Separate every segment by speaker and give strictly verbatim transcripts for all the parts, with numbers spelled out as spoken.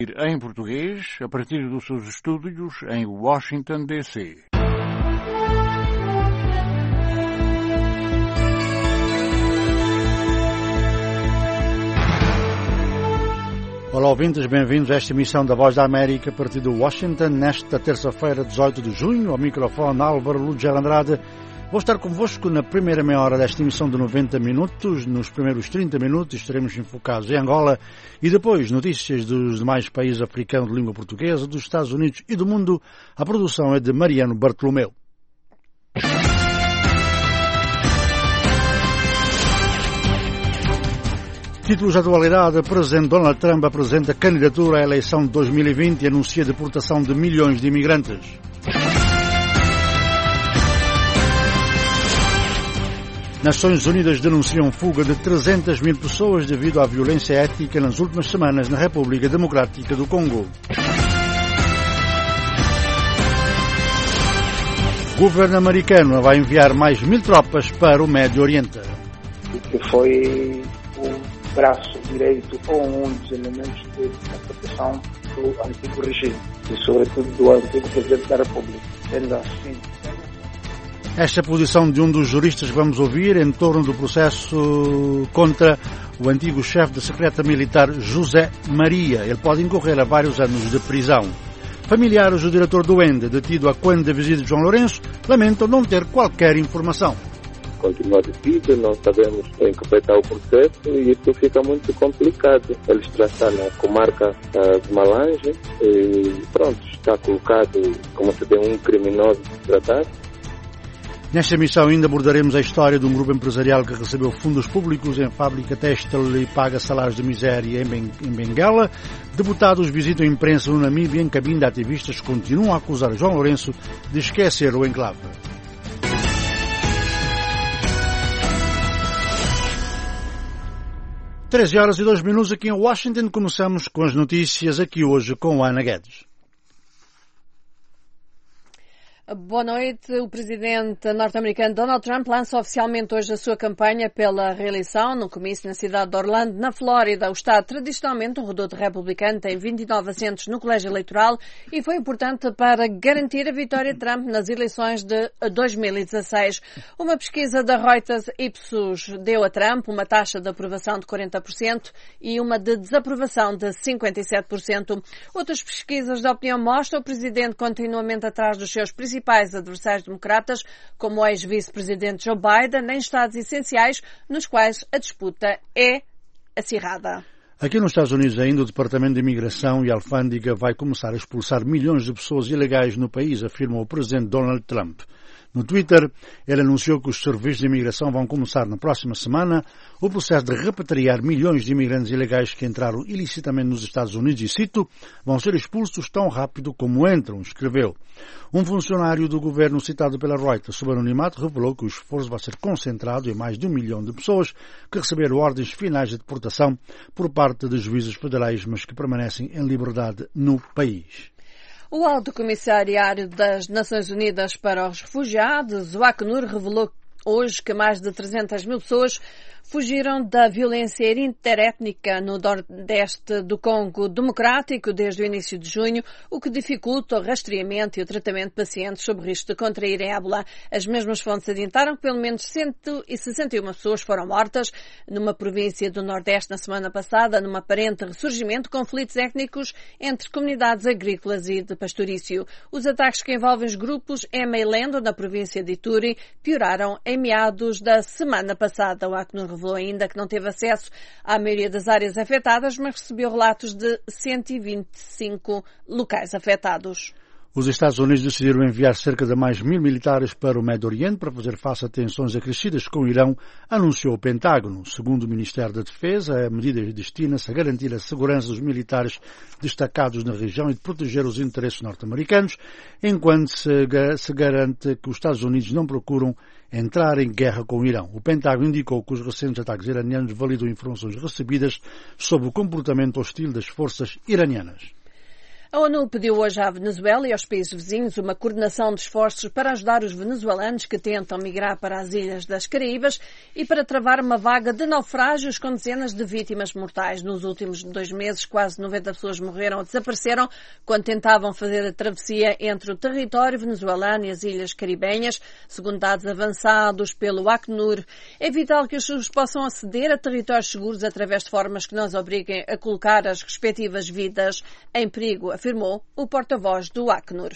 Speaker 1: Em português, a partir dos seus estúdios em Washington, D C Olá, ouvintes, bem-vindos a esta emissão da Voz da América a partir de Washington, nesta terça-feira, dezoito de junho, ao microfone Álvaro Lugero Andrade. Vou estar convosco na primeira meia hora desta emissão de noventa minutos. Nos primeiros trinta minutos estaremos enfocados em Angola e depois notícias dos demais países africanos de língua portuguesa, dos Estados Unidos e do mundo. A produção é de Mariano Bartolomeu. Títulos de atualidade. O presidente Donald Trump apresenta candidatura à eleição de dois mil e vinte e anuncia a deportação de milhões de imigrantes. Nações Unidas denunciam fuga de trezentas mil pessoas devido à violência étnica nas últimas semanas na República Democrática do Congo. O governo americano vai enviar mais mil tropas para o Médio Oriente.
Speaker 2: Que foi o braço direito ou um dos elementos de proteção do antigo regime e, sobretudo, do antigo presidente da República. Sendo assim,
Speaker 1: esta posição de um dos juristas que vamos ouvir em torno do processo contra o antigo chefe da Secreta Militar José Maria. Ele pode incorrer a vários anos de prisão. Familiares do diretor do Ende, detido a quando da visita de João Lourenço, lamentam não ter qualquer informação.
Speaker 3: Continua detido, não sabemos em completar o processo e isso fica muito complicado. Ele está na comarca uh, de Malange e pronto, está colocado como se tem um criminoso tratado.
Speaker 1: Nesta emissão ainda abordaremos a história de um grupo empresarial que recebeu fundos públicos em fábrica têxtil e paga salários de miséria em Benguela. Deputados visitam a imprensa no Namíbia em cabine de ativistas que continuam a acusar João Lourenço de esquecer o enclave. treze horas e dois minutos aqui em Washington. Começamos com as notícias aqui hoje com Ana Guedes.
Speaker 4: Boa noite. O presidente norte-americano Donald Trump lança oficialmente hoje a sua campanha pela reeleição no comício na cidade de Orlando, na Flórida. O estado, tradicionalmente um reduto republicano, tem vinte e nove assentos no colégio eleitoral e foi importante para garantir a vitória de Trump nas eleições de dois mil e dezasseis. Uma pesquisa da Reuters Ipsos deu a Trump uma taxa de aprovação de quarenta por cento e uma de desaprovação de cinquenta e sete por cento. Outras pesquisas de opinião mostram o presidente continuamente atrás dos seus principais principais adversários democratas, como o ex-vice-presidente Joe Biden, em estados essenciais nos quais a disputa é acirrada.
Speaker 1: Aqui nos Estados Unidos ainda o Departamento de Imigração e Alfândega vai começar a expulsar milhões de pessoas ilegais no país, afirma o presidente Donald Trump. No Twitter, ele anunciou que os serviços de imigração vão começar na próxima semana o processo de repatriar milhões de imigrantes ilegais que entraram ilicitamente nos Estados Unidos e, cito, vão ser expulsos tão rápido como entram, escreveu. Um funcionário do governo citado pela Reuters sob anonimato revelou que o esforço vai ser concentrado em mais de um milhão de pessoas que receberam ordens finais de deportação por parte de juízes federais, mas que permanecem em liberdade no país.
Speaker 4: O Alto Comissariado das Nações Unidas para os Refugiados, o Acnur, revelou hoje que mais de trezentas mil pessoas fugiram da violência interétnica no nordeste do Congo Democrático desde o início de junho, o que dificulta o rastreamento e o tratamento de pacientes sob risco de contrair ébola. As mesmas fontes adiantaram que pelo menos cento e sessenta e uma pessoas foram mortas numa província do Nordeste na semana passada, num aparente ressurgimento de conflitos étnicos entre comunidades agrícolas e de pastorício. Os ataques que envolvem os grupos Emeilendo, na província de Ituri, pioraram em meados da semana passada. O Acnur revelou ainda que não teve acesso à maioria das áreas afetadas, mas recebeu relatos de cento e vinte e cinco locais afetados.
Speaker 1: Os Estados Unidos decidiram enviar cerca de mais mil militares para o Médio Oriente para fazer face a tensões acrescidas com o Irão, anunciou o Pentágono. Segundo o Ministério da Defesa, a medida destina-se a garantir a segurança dos militares destacados na região e de proteger os interesses norte-americanos, enquanto se garante que os Estados Unidos não procuram entrar em guerra com o Irão. O Pentágono indicou que os recentes ataques iranianos validam informações recebidas sobre o comportamento hostil das forças iranianas.
Speaker 4: A ONU pediu hoje à Venezuela e aos países vizinhos uma coordenação de esforços para ajudar os venezuelanos que tentam migrar para as ilhas das Caraíbas e para travar uma vaga de naufrágios com dezenas de vítimas mortais. Nos últimos dois meses, quase noventa pessoas morreram ou desapareceram quando tentavam fazer a travessia entre o território venezuelano e as ilhas caribenhas. Segundo dados avançados pelo Acnur, é vital que os pessoas possam aceder a territórios seguros através de formas que não os obriguem a colocar as respectivas vidas em perigo, afirmou o porta-voz do Acnur.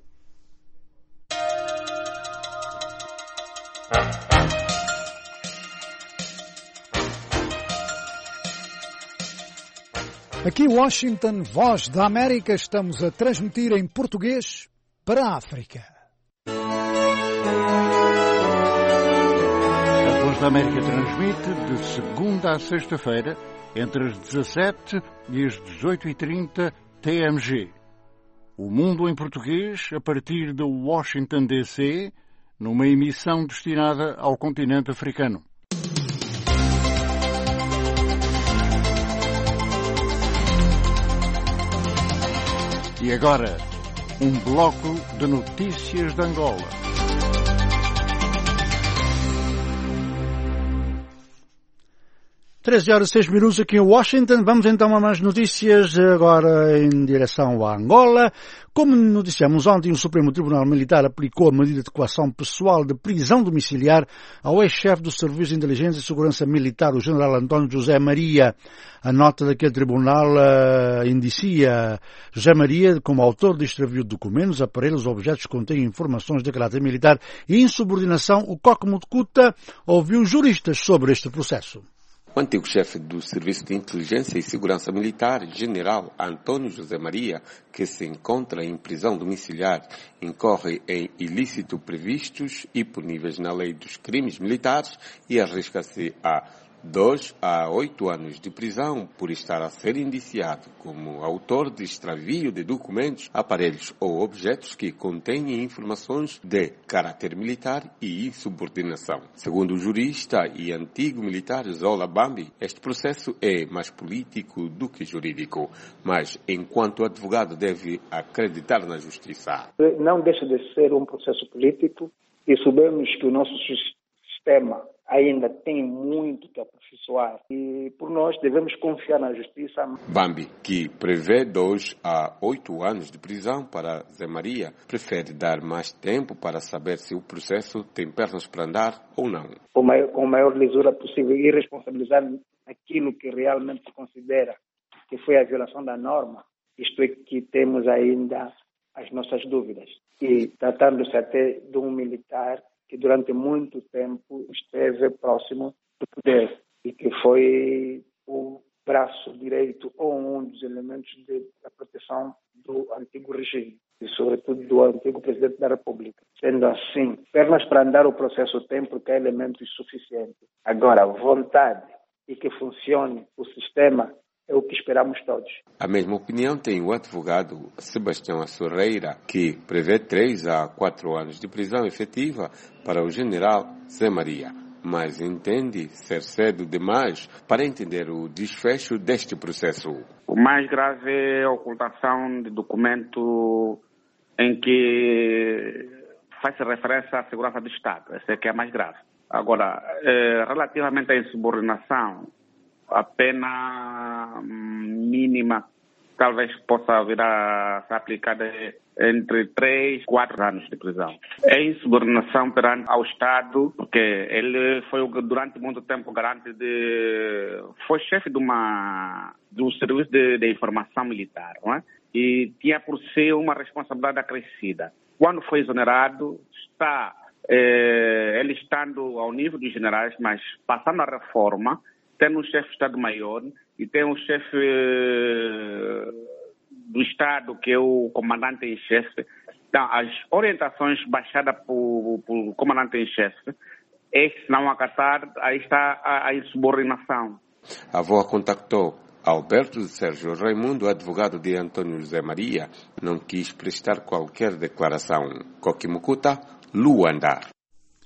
Speaker 5: Aqui Washington, Voz da América, estamos a transmitir em português para a África.
Speaker 1: A Voz da América transmite de segunda a sexta-feira entre as dezassete e as dezoito e trinta T M G. O Mundo em Português, a partir de Washington, D C, numa emissão destinada ao continente africano. E agora, um bloco de notícias de Angola. treze horas e seis minutos aqui em Washington. Vamos então a mais notícias, agora em direção a Angola. Como noticiamos ontem, o Supremo Tribunal Militar aplicou a medida de coação pessoal de prisão domiciliar ao ex-chefe do Serviço de Inteligência e Segurança Militar, o general António José Maria. A nota daquele tribunal uh, indicia José Maria como autor de extravio de documentos, aparelhos ou objetos que contêm informações de caráter militar e insubordinação. O Coque Mutucuta ouviu juristas sobre este processo.
Speaker 6: O antigo chefe do Serviço de Inteligência e Segurança Militar, general António José Maria, que se encontra em prisão domiciliar, incorre em ilícitos previstos e puníveis na lei dos crimes militares e arrisca-se a dois a oito anos de prisão por estar a ser indiciado como autor de extravio de documentos, aparelhos ou objetos que contêm informações de caráter militar e insubordinação. Segundo o jurista e antigo militar Zola Bambi, este processo é mais político do que jurídico, mas enquanto advogado deve acreditar na justiça.
Speaker 2: Não deixa de ser um processo político e sabemos que o nosso sistema ainda tem muito que aperfeiçoar e por nós devemos confiar na justiça.
Speaker 6: Bambi, que prevê dois a oito anos de prisão para Zé Maria, prefere dar mais tempo para saber se o processo tem pernas para andar ou não.
Speaker 2: Com a maior, com a maior lisura possível e responsabilizar aquilo que realmente considera que foi a violação da norma, isto é que temos ainda as nossas dúvidas. E tratando-se até de um militar que durante muito tempo esteve próximo do poder e que foi o braço direito ou um dos elementos de, da proteção do antigo regime e, sobretudo, do antigo presidente da República. Sendo assim, pernas para andar o processo tem porque é elemento insuficiente. Agora, vontade e que funcione o sistema é o que esperamos todos.
Speaker 6: A mesma opinião tem o advogado Sebastião Assorreira, que prevê três a quatro anos de prisão efetiva para o general Zé Maria, mas entende ser cedo demais para entender o desfecho deste processo.
Speaker 7: O mais grave é a ocultação de documento em que faz referência à segurança do Estado. Essa é que é a mais grave. Agora, eh, relativamente à insubordinação, a pena mínima talvez possa vir a ser aplicada entre três e quatro anos de prisão. É insubordinação perante ao Estado, porque ele foi durante muito tempo garante de... foi chefe de uma de um serviço de, de informação militar, não é? E tinha por si uma responsabilidade acrescida. Quando foi exonerado, está eh, ele estando ao nível dos generais, mas passando a reforma, tem um chefe de Estado-Maior e tem um chefe do Estado, que é o comandante em chefe. Então, as orientações baixadas por, por comandante em chefe, esse não acatar, aí está a, a insubordinação.
Speaker 6: A avó contactou Alberto Sérgio Raimundo, advogado de António José Maria, não quis prestar qualquer declaração. Coque Mucuta, Luanda.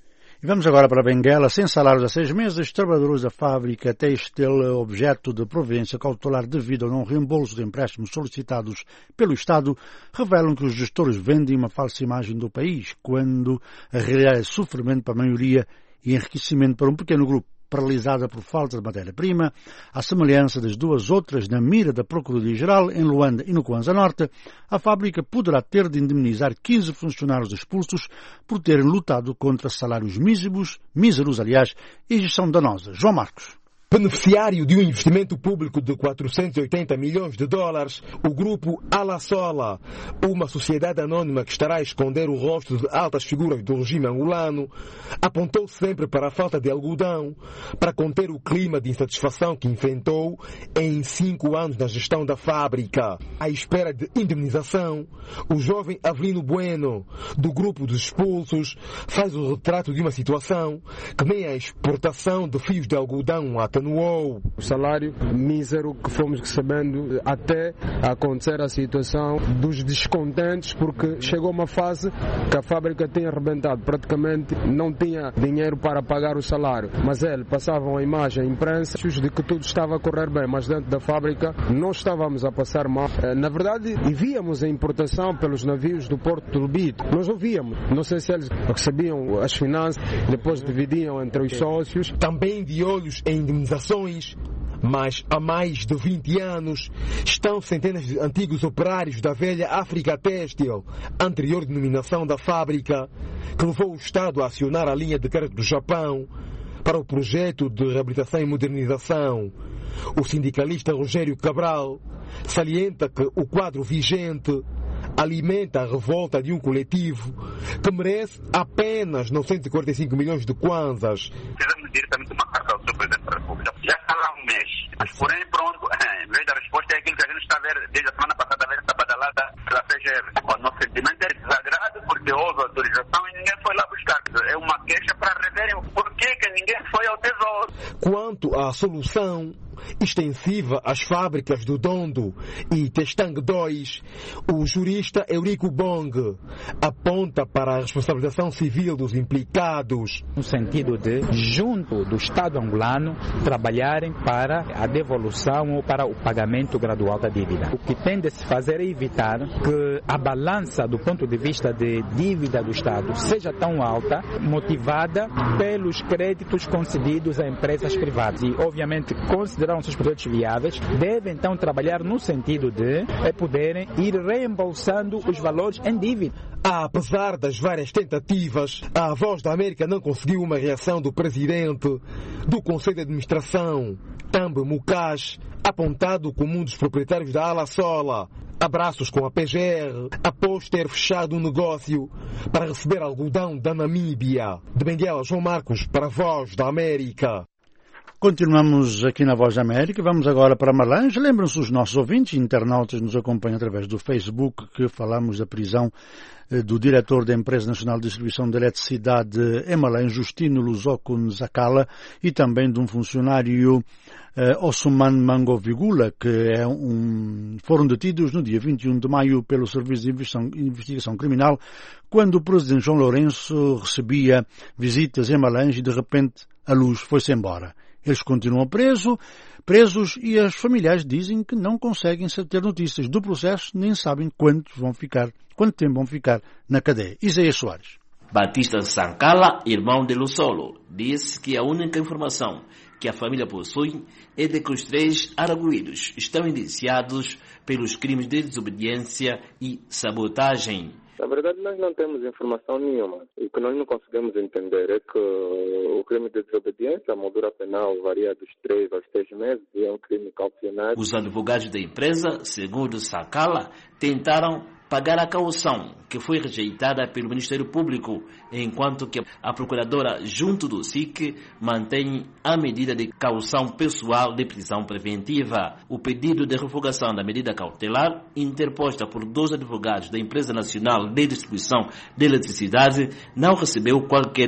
Speaker 1: E vamos agora para Benguela. Sem salários há seis meses, trabalhadores da fábrica têxtil, objeto de providência cautelar devido ao não reembolso de empréstimos solicitados pelo Estado, revelam que os gestores vendem uma falsa imagem do país, quando a realidade é sofrimento para a maioria e enriquecimento para um pequeno grupo, paralisada por falta de matéria-prima. À semelhança das duas outras na mira da Procuradoria-Geral, em Luanda e no Kwanza Norte, a fábrica poderá ter de indemnizar quinze funcionários expulsos por terem lutado contra salários míseros, míseros, aliás, e gestão danosa. João Marcos.
Speaker 8: Beneficiário de um investimento público de quatrocentos e oitenta milhões de dólares, o grupo Alasola, uma sociedade anônima que estará a esconder o rosto de altas figuras do regime angolano, apontou sempre para a falta de algodão para conter o clima de insatisfação que enfrentou em cinco anos na gestão da fábrica. À espera de indemnização, o jovem Avelino Bueno, do grupo dos expulsos, faz o retrato de uma situação que nem a exportação de fios de algodão atenuou. O
Speaker 9: salário mísero que fomos recebendo até acontecer a situação dos descontentes, porque chegou uma fase que a fábrica tinha arrebentado, praticamente não tinha dinheiro para pagar o salário, mas eles passavam a imagem à imprensa de que tudo estava a correr bem, mas dentro da fábrica não estávamos a passar mal. Na verdade, e víamos a importação pelos navios do Porto do Lubito, nós ouvíamos, não sei se eles recebiam as finanças, depois dividiam entre os sócios.
Speaker 8: Também de olhos em indemnizações, mas há mais de vinte anos estão centenas de antigos operários da velha África Têxtil, anterior denominação da fábrica, que levou o Estado a acionar a linha de crédito do Japão para o projeto de reabilitação e modernização. O sindicalista Rogério Cabral salienta que o quadro vigente alimenta a revolta de um coletivo que merece apenas novecentos e quarenta e cinco milhões de kwanzas.
Speaker 10: Fizemos diretamente uma carta ao senhor Presidente da República. Já está lá um mês. Mas, porém, pronto, em vez da resposta é aquilo que a gente está a ver desde a semana passada, a ver essa badalada pela C G M. O nosso sentimento é desagrado porque houve autorização e ninguém foi lá buscar. É uma queixa para reverem por que ninguém foi ao Tesouro.
Speaker 8: Quanto à solução extensiva às fábricas do Dondo e Testang dois, o jurista Eurico Bong aponta para a responsabilização civil dos implicados.
Speaker 11: No sentido de, junto do Estado angolano, trabalharem para a devolução ou para o pagamento gradual da dívida. O que tem de se fazer é evitar que a balança do ponto de vista de dívida do Estado seja tão alta, motivada pelos créditos concedidos a empresas privadas. E, obviamente, considerar os seus projetos viáveis, devem então trabalhar no sentido de é, poderem ir reembolsando os valores em dívida.
Speaker 8: Apesar das várias tentativas, a Voz da América não conseguiu uma reação do presidente do Conselho de Administração, Tambe Mukash, apontado como um dos proprietários da Alasola. Abraços com a P G R, após ter fechado um negócio para receber algodão da Namíbia. De Benguela, João Marcos, para a Voz da América.
Speaker 1: Continuamos aqui na Voz da América. Vamos agora para Malange. Lembram-se os nossos ouvintes e internautas nos acompanham através do Facebook que falamos da prisão do diretor da Empresa Nacional de Distribuição de Eletricidade em Malange, Justino Lusoko Nzakala, e também de um funcionário uh, Osman Mangovigula, que é um, foram detidos no dia vinte e um de maio pelo Serviço de Investigação, Investigação Criminal, quando o presidente João Lourenço recebia visitas em Malange e de repente a luz foi-se embora. Eles continuam presos, presos e os familiares dizem que não conseguem ter notícias do processo, nem sabem quantos vão ficar, quanto tempo vão ficar na cadeia. Isaías Soares.
Speaker 12: Batista Sankala, irmão de Lusolo, disse que a única informação que a família possui é de que os três arguidos estão indiciados pelos crimes de desobediência e sabotagem.
Speaker 3: Na verdade, nós não temos informação nenhuma. E o que nós não conseguimos entender é que o crime de desobediência, a moldura penal varia dos três aos seis meses e é um crime calcionado.
Speaker 12: Os advogados da empresa, segundo Sakala, tentaram pagar a caução, que foi rejeitada pelo Ministério Público, enquanto que a procuradora, junto do S I C, mantém a medida de caução pessoal de prisão preventiva. O pedido de revogação da medida cautelar, interposta por dois advogados da Empresa Nacional de Distribuição de Eletricidade, não recebeu qualquer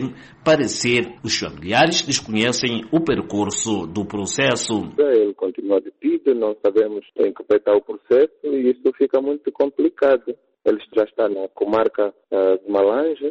Speaker 12: parecer. Os familiares desconhecem o percurso do processo.
Speaker 3: Ele continua detido detido, não sabemos em que pé está o processo e isso fica muito complicado. Ele já está na comarca uh, de Malange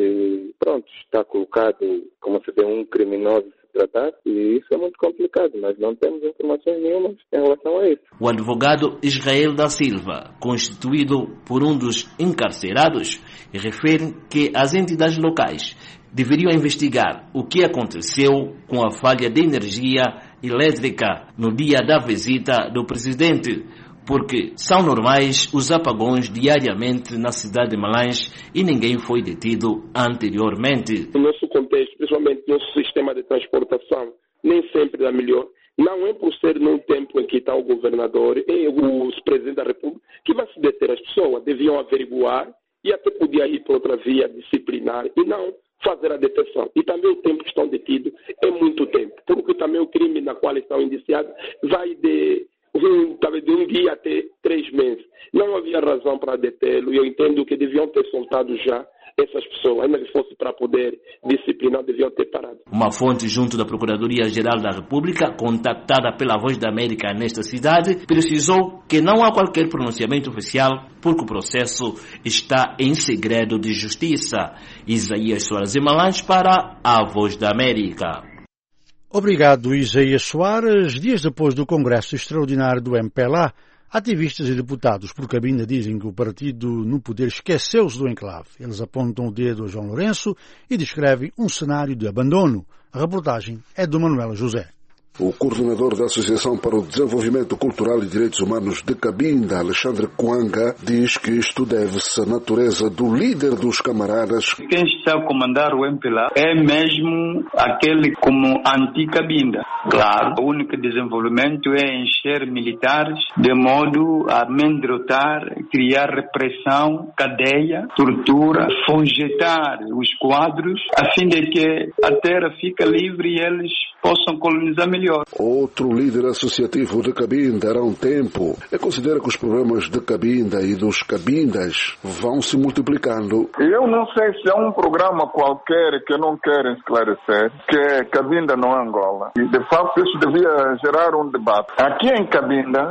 Speaker 3: e pronto, está colocado como se de um criminoso se tratar e isso é muito complicado, mas não temos informações nenhumas em relação a isso.
Speaker 12: O advogado Israel da Silva, constituído por um dos encarcerados, refere que as entidades locais deveriam investigar o que aconteceu com a falha de energia elétrica no dia da visita do presidente, porque são normais os apagões diariamente na cidade de Malange e ninguém foi detido anteriormente.
Speaker 13: O nosso contexto, principalmente o nosso sistema de transportação, nem sempre é melhor. Não é por ser num tempo em que está o governador e o presidente da República que vai se deter as pessoas. Deviam averiguar e até podia ir para outra via disciplinar e não fazer a detenção. E também o tempo que estão detidos é muito tempo, porque também o crime na qual estão indiciados vai de um, talvez de um dia até três meses. Não havia razão para detê-lo e eu entendo que deviam ter soltado já essas pessoas, ainda que fosse para poder disciplinar, deviam ter parado.
Speaker 12: Uma fonte junto da Procuradoria-Geral da República, contactada pela Voz da América nesta cidade, precisou que não há qualquer pronunciamento oficial porque o processo está em segredo de justiça. Isaías Soares de Malange para a Voz da América.
Speaker 1: Obrigado, Isaías Soares. Dias depois do Congresso Extraordinário do M P L A, ativistas e deputados por Cabinda dizem que o partido no poder esqueceu-se do enclave. Eles apontam o dedo a João Lourenço e descrevem um cenário de abandono. A reportagem é do Manuela José.
Speaker 14: O coordenador da Associação para o Desenvolvimento Cultural e Direitos Humanos de Cabinda, Alexandre Coanga, diz que isto deve-se à natureza do líder dos camaradas.
Speaker 15: Quem está a comandar o M P L A é mesmo aquele como anti-Cabinda. Claro, o único desenvolvimento é encher militares de modo a amedrontar, criar repressão, cadeia, tortura, fongetar os quadros, a fim de que a terra fique livre e eles possam colonizar melhor.
Speaker 14: Outro líder associativo de Cabinda, Arão Tempo, considera que os problemas de Cabinda e dos cabindas vão se multiplicando.
Speaker 16: Eu não sei se é um programa qualquer que não querem esclarecer que Cabinda não é Angola. E de facto isso devia gerar um debate. Aqui em Cabinda,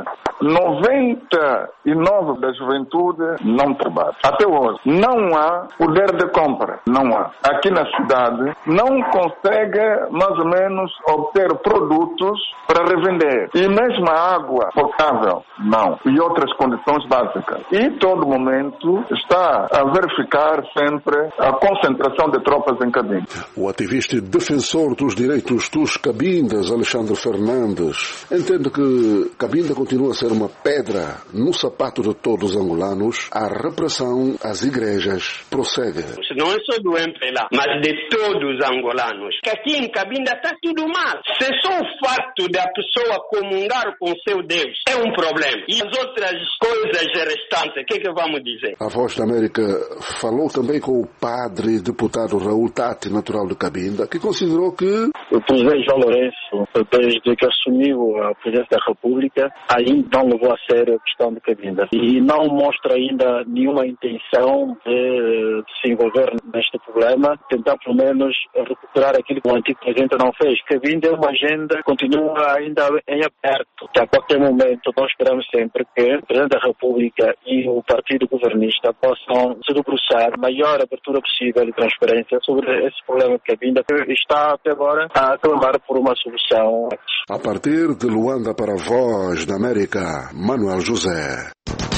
Speaker 16: noventa e nove por cento da juventude não trabalha. Até hoje. Não há poder de compra. Não há. Aqui na cidade não consegue mais ou menos obter produtos para revender. E mesmo a água potável, não. E outras condições básicas. E todo momento está a verificar sempre a concentração de tropas em Cabinda.
Speaker 14: O ativista e defensor dos direitos dos cabindas, Alexandre Fernandes, entende que Cabinda continua a ser uma pedra no sapato de todos os angolanos. A repressão às igrejas prossegue.
Speaker 17: Não é só do M P L A, mas de todos os angolanos. Que aqui em Cabinda está tudo mal. Se só o fato da pessoa comungar com seu Deus é um problema. E as outras coisas restantes, o que é que vamos dizer?
Speaker 14: A Voz da América falou também com o padre e deputado Raul Tati, natural de Cabinda, que considerou que
Speaker 18: o presidente João Lourenço, desde que assumiu a presidência da República, ainda não levou a sério a questão de Cabinda. E não mostra ainda nenhuma intenção de, de se envolver neste problema, tentar pelo menos recuperar aquilo que o antigo presidente não fez. Cabinda é uma agenda que continua ainda em aberto. A qualquer momento, nós esperamos sempre que o presidente da República e o partido governista possam se debruçar a maior abertura possível de transparência sobre esse problema que Cabinda está até agora a clamar por uma solução.
Speaker 14: A partir de Luanda para a Voz da América, Manuel José.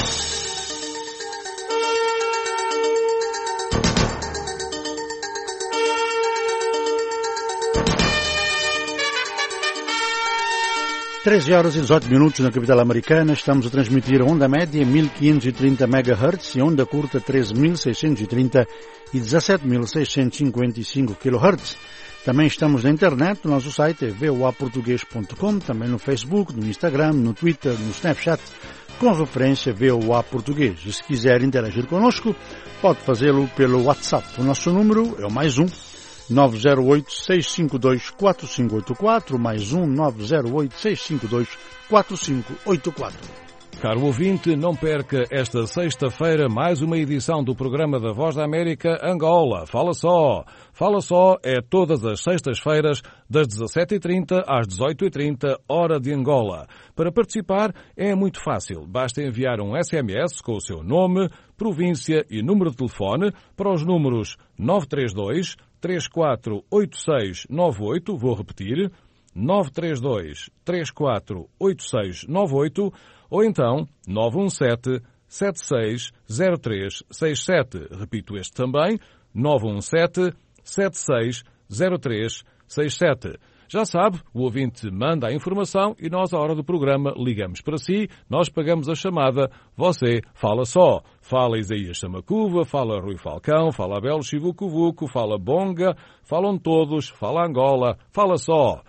Speaker 1: treze horas e dezoito minutos na capital americana. Estamos a transmitir a onda média mil quinhentos e trinta megahertz e onda curta treze mil seiscentos e trinta e dezassete mil seiscentos e cinquenta e cinco kilohertz. Também estamos na internet, o nosso site é v o a português ponto com, também no Facebook, no Instagram, no Twitter, no Snapchat, com referência V O A Português. E se quiser interagir connosco, pode fazê-lo pelo WhatsApp. O nosso número é o mais um, nove zero oito, seis cinco dois, quatro cinco oito quatro, mais um, nove zero oito, seis cinco dois, quatro cinco oito quatro.
Speaker 19: Caro ouvinte, não perca esta sexta-feira mais uma edição do programa da Voz da América Angola. Fala só! Fala só é todas as sextas-feiras das dezassete e trinta às dezoito e trinta, hora de Angola. Para participar é muito fácil. Basta enviar um S M S com o seu nome, província e número de telefone para os números nove três dois, três quatro oito seis nove oito, vou repetir, nove três dois, três quatro oito seis nove oito, ou então nove um sete, sete seis zero três seis sete. Repito este também, nove um sete, sete seis zero três seis sete. Já sabe, o ouvinte manda a informação e nós, à hora do programa, ligamos para si, nós pagamos a chamada, você fala só. Fala Isaías Samacuva, fala Rui Falcão, fala Abel Chivucuvuco, fala Bonga, falam todos, fala Angola, fala só.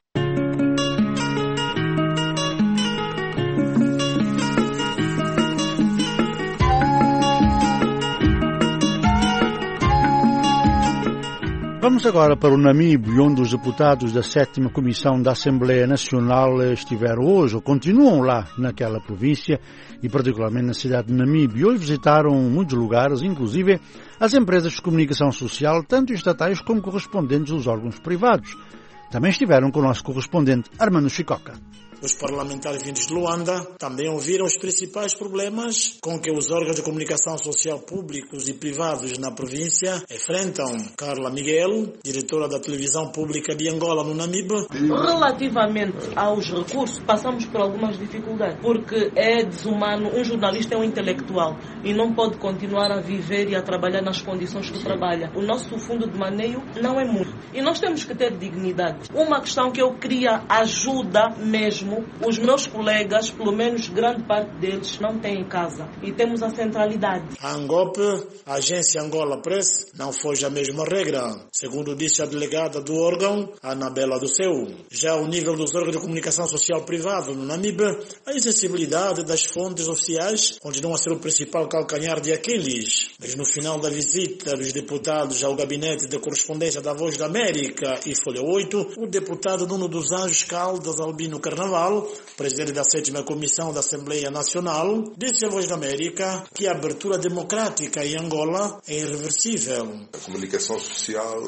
Speaker 1: Vamos agora para o Namíbia, onde os deputados da sétima Comissão da Assembleia Nacional estiveram hoje, ou continuam lá naquela província, e particularmente na cidade de Namíbia. Hoje visitaram muitos lugares, inclusive as empresas de comunicação social, tanto estatais como correspondentes dos órgãos privados. Também estiveram com o nosso correspondente Armando Chicoca.
Speaker 20: Os parlamentares vindos de Luanda também ouviram os principais problemas com que os órgãos de comunicação social públicos e privados na província enfrentam. Carla Miguel, diretora da televisão pública de Angola, no Namíbia.
Speaker 21: Relativamente aos recursos, passamos por algumas dificuldades, porque é desumano, um jornalista é um intelectual e não pode continuar a viver e a trabalhar nas condições que trabalha. O nosso fundo de maneio não é muito. E nós temos que ter dignidade. Uma questão que eu queria ajuda mesmo, os meus colegas, pelo menos grande parte deles, não têm casa e temos a centralidade.
Speaker 20: A ANGOP, a Agência Angola Press, não foge a mesma regra, segundo disse a delegada do órgão, Anabela do Seu. Já ao nível dos órgãos de comunicação social privado no Namíbia, a insensibilidade das fontes oficiais continua a ser o principal calcanhar de Aquiles. Mas no final da visita dos deputados ao gabinete de correspondência da Voz da América e Folha oito, o deputado Nuno dos Anjos Caldas Albino Carnaval, presidente da sétima Comissão da Assembleia Nacional, disse à Voz da América que a abertura democrática em Angola é irreversível.
Speaker 22: A comunicação social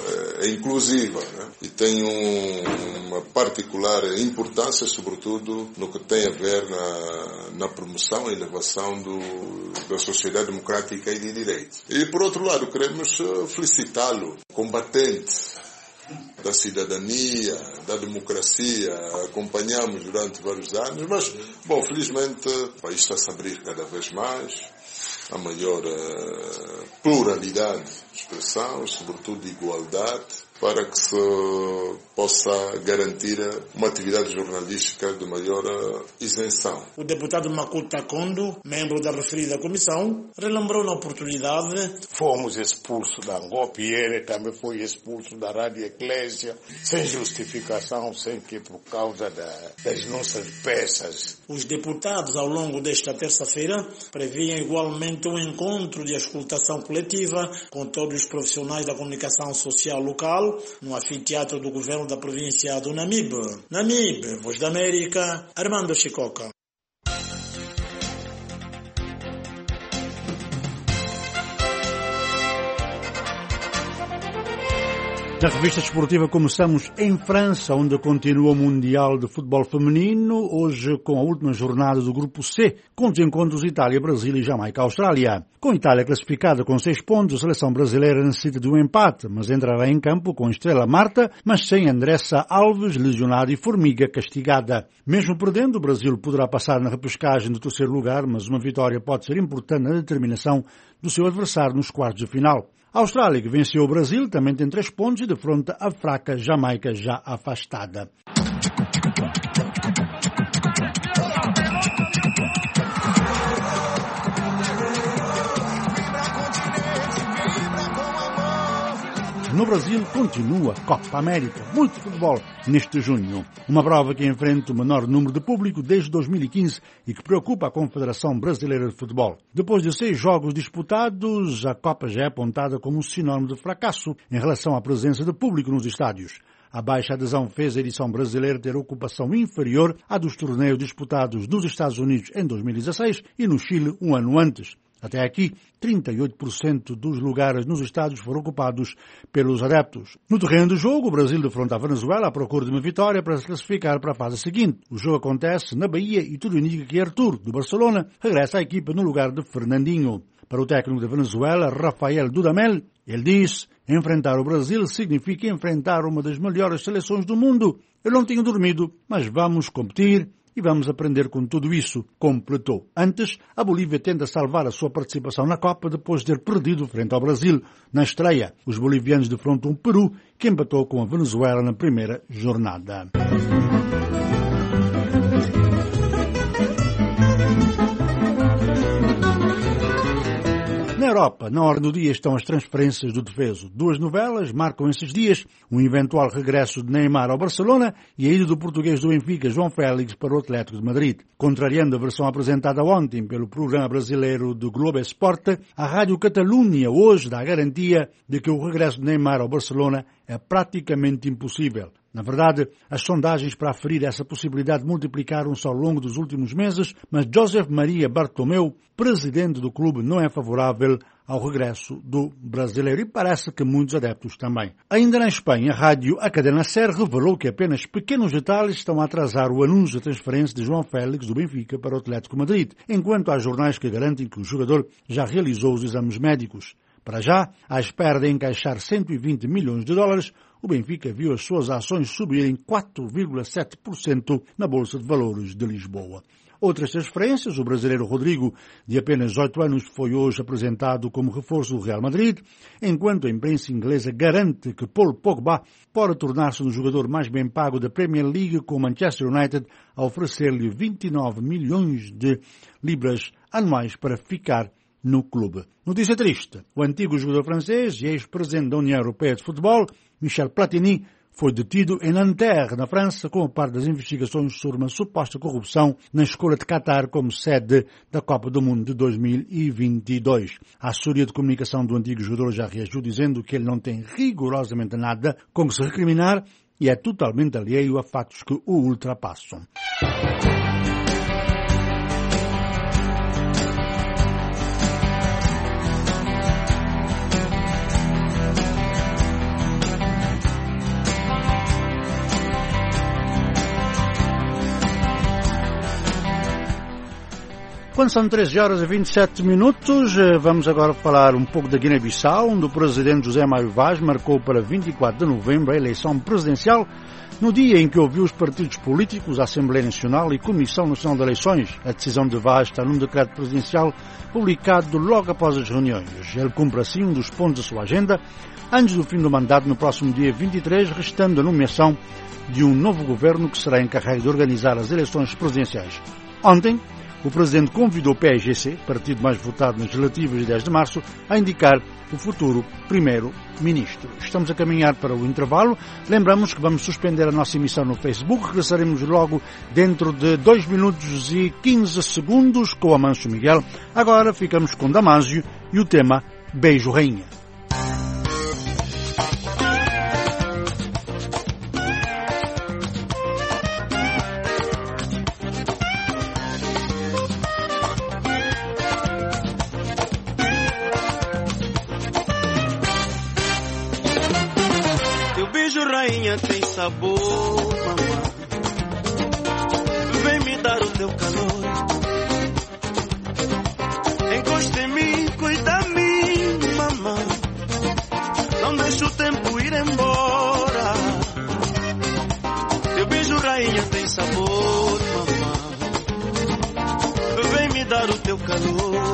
Speaker 22: é inclusiva, né? E tem um, uma particular importância, sobretudo no que tem a ver na, na promoção e elevação do, da sociedade democrática e de direito. E, por outro lado, queremos felicitá-lo, combatente da cidadania, da democracia, acompanhamos durante vários anos, mas, bom, felizmente o país está a se abrir cada vez mais, a maior uh, pluralidade de expressão, sobretudo de igualdade, para que se possa garantir uma atividade jornalística de maior isenção.
Speaker 20: O deputado Makuta Kondo, membro da referida comissão, relembrou na oportunidade:
Speaker 23: fomos expulsos da ANGOP e ele também foi expulso da Rádio Eclésia, sem justificação, sem que por causa da, das nossas peças.
Speaker 20: Os deputados, ao longo desta terça-feira, previam igualmente um encontro de auscultação coletiva com todos os profissionais da comunicação social local, no anfiteatro do governo da província do Namíbia. Namíbia, Voz da América, Armando Chicoca.
Speaker 1: Na revista desportiva começamos em França, onde continua o Mundial de Futebol Feminino, hoje com a última jornada do Grupo C, com os encontros Itália, Brasil e Jamaica-Austrália. Com a Itália classificada com seis pontos, a seleção brasileira necessita de um empate, mas entrará em campo com Estrela Marta, mas sem Andressa Alves, lesionada, e Formiga, castigada. Mesmo perdendo, o Brasil poderá passar na repescagem do terceiro lugar, mas uma vitória pode ser importante na determinação do seu adversário nos quartos de final. A Austrália, que venceu o Brasil, também tem três pontos e defronta a fraca Jamaica já afastada. No Brasil continua a Copa América, muito futebol neste junho. Uma prova que enfrenta o menor número de público desde dois mil e quinze e que preocupa a Confederação Brasileira de Futebol. Depois de seis jogos disputados, a Copa já é apontada como um sinónimo de fracasso em relação à presença de público nos estádios. A baixa adesão fez a edição brasileira ter ocupação inferior à dos torneios disputados nos Estados Unidos em dois mil e dezasseis e no Chile um ano antes. Até aqui, trinta e oito por cento dos lugares nos estádios foram ocupados pelos adeptos. No terreno do jogo, o Brasil defronta a Venezuela à procura de uma vitória para se classificar para a fase seguinte. O jogo acontece na Bahia e tudo indica que Arthur, do Barcelona, regressa à equipa no lugar de Fernandinho. Para o técnico da Venezuela, Rafael Dudamel, ele diz: enfrentar o Brasil significa enfrentar uma das melhores seleções do mundo. Eu não tenho dormido, mas vamos competir e vamos aprender com tudo isso, completou. Antes, a Bolívia tenta salvar a sua participação na Copa depois de ter perdido frente ao Brasil na estreia. Os bolivianos defrontam o Peru, que empatou com a Venezuela na primeira jornada. Na Europa, na ordem do dia, estão as transferências do defeso. Duas novelas marcam esses dias: um eventual regresso de Neymar ao Barcelona e a ida do português do Benfica, João Félix, para o Atlético de Madrid. Contrariando a versão apresentada ontem pelo programa brasileiro do Globo Esporte, a Rádio Catalunha hoje dá a garantia de que o regresso de Neymar ao Barcelona é praticamente impossível. Na verdade, as sondagens para aferir essa possibilidade multiplicaram-se ao longo dos últimos meses, mas José Maria Bartomeu, presidente do clube, não é favorável ao regresso do brasileiro e parece que muitos adeptos também. Ainda na Espanha, a rádio A Cadena SER revelou que apenas pequenos detalhes estão a atrasar o anúncio da transferência de João Félix do Benfica para o Atlético de Madrid, enquanto há jornais que garantem que o jogador já realizou os exames médicos. Para já, à espera de encaixar cento e vinte milhões de dólares, o Benfica viu as suas ações subirem quatro vírgula sete por cento na Bolsa de Valores de Lisboa. Outras transferências: o brasileiro Rodrigo, de apenas dezoito anos, foi hoje apresentado como reforço do Real Madrid, enquanto a imprensa inglesa garante que Paul Pogba pode tornar-se um jogador mais bem pago da Premier League, com o Manchester United a oferecer-lhe vinte e nove milhões de libras anuais para ficar no clube. Notícia triste: o antigo jogador francês e ex-presidente da União Europeia de Futebol, Michel Platini, foi detido em Nanterre, na França, como parte das investigações sobre uma suposta corrupção na escolha de Qatar como sede da Copa do Mundo de dois mil e vinte e dois. A assessoria de comunicação do antigo jogador já reagiu dizendo que ele não tem rigorosamente nada com que se recriminar e é totalmente alheio a fatos que o ultrapassam. Quando são treze horas e vinte e sete minutos, vamos agora falar um pouco da Guiné-Bissau, onde o presidente José Mário Vaz marcou para vinte e quatro de novembro a eleição presidencial, no dia em que ouviu os partidos políticos, a Assembleia Nacional e Comissão Nacional de Eleições. A decisão de Vaz está num decreto presidencial publicado logo após as reuniões. Ele cumpre assim um dos pontos da sua agenda antes do fim do mandato no próximo dia vinte e três, restando a nomeação de um novo governo que será encarregue de organizar as eleições presidenciais. Ontem, o Presidente convidou o P S G C, partido mais votado nas legislativas de dez de março, a indicar o futuro Primeiro-Ministro. Estamos a caminhar para o intervalo. Lembramos que vamos suspender a nossa emissão no Facebook. Regressaremos logo dentro de dois minutos e quinze segundos com Amancio Miguel. Agora ficamos com Damásio e o tema Beijo Rainha.
Speaker 2: Tem sabor, mamãe. Vem me dar o teu calor. Encosta em mim, cuida de mim, mamãe. Não deixa o tempo ir embora. Teu beijo, rainha, tem sabor, mamãe. Vem me dar o teu calor.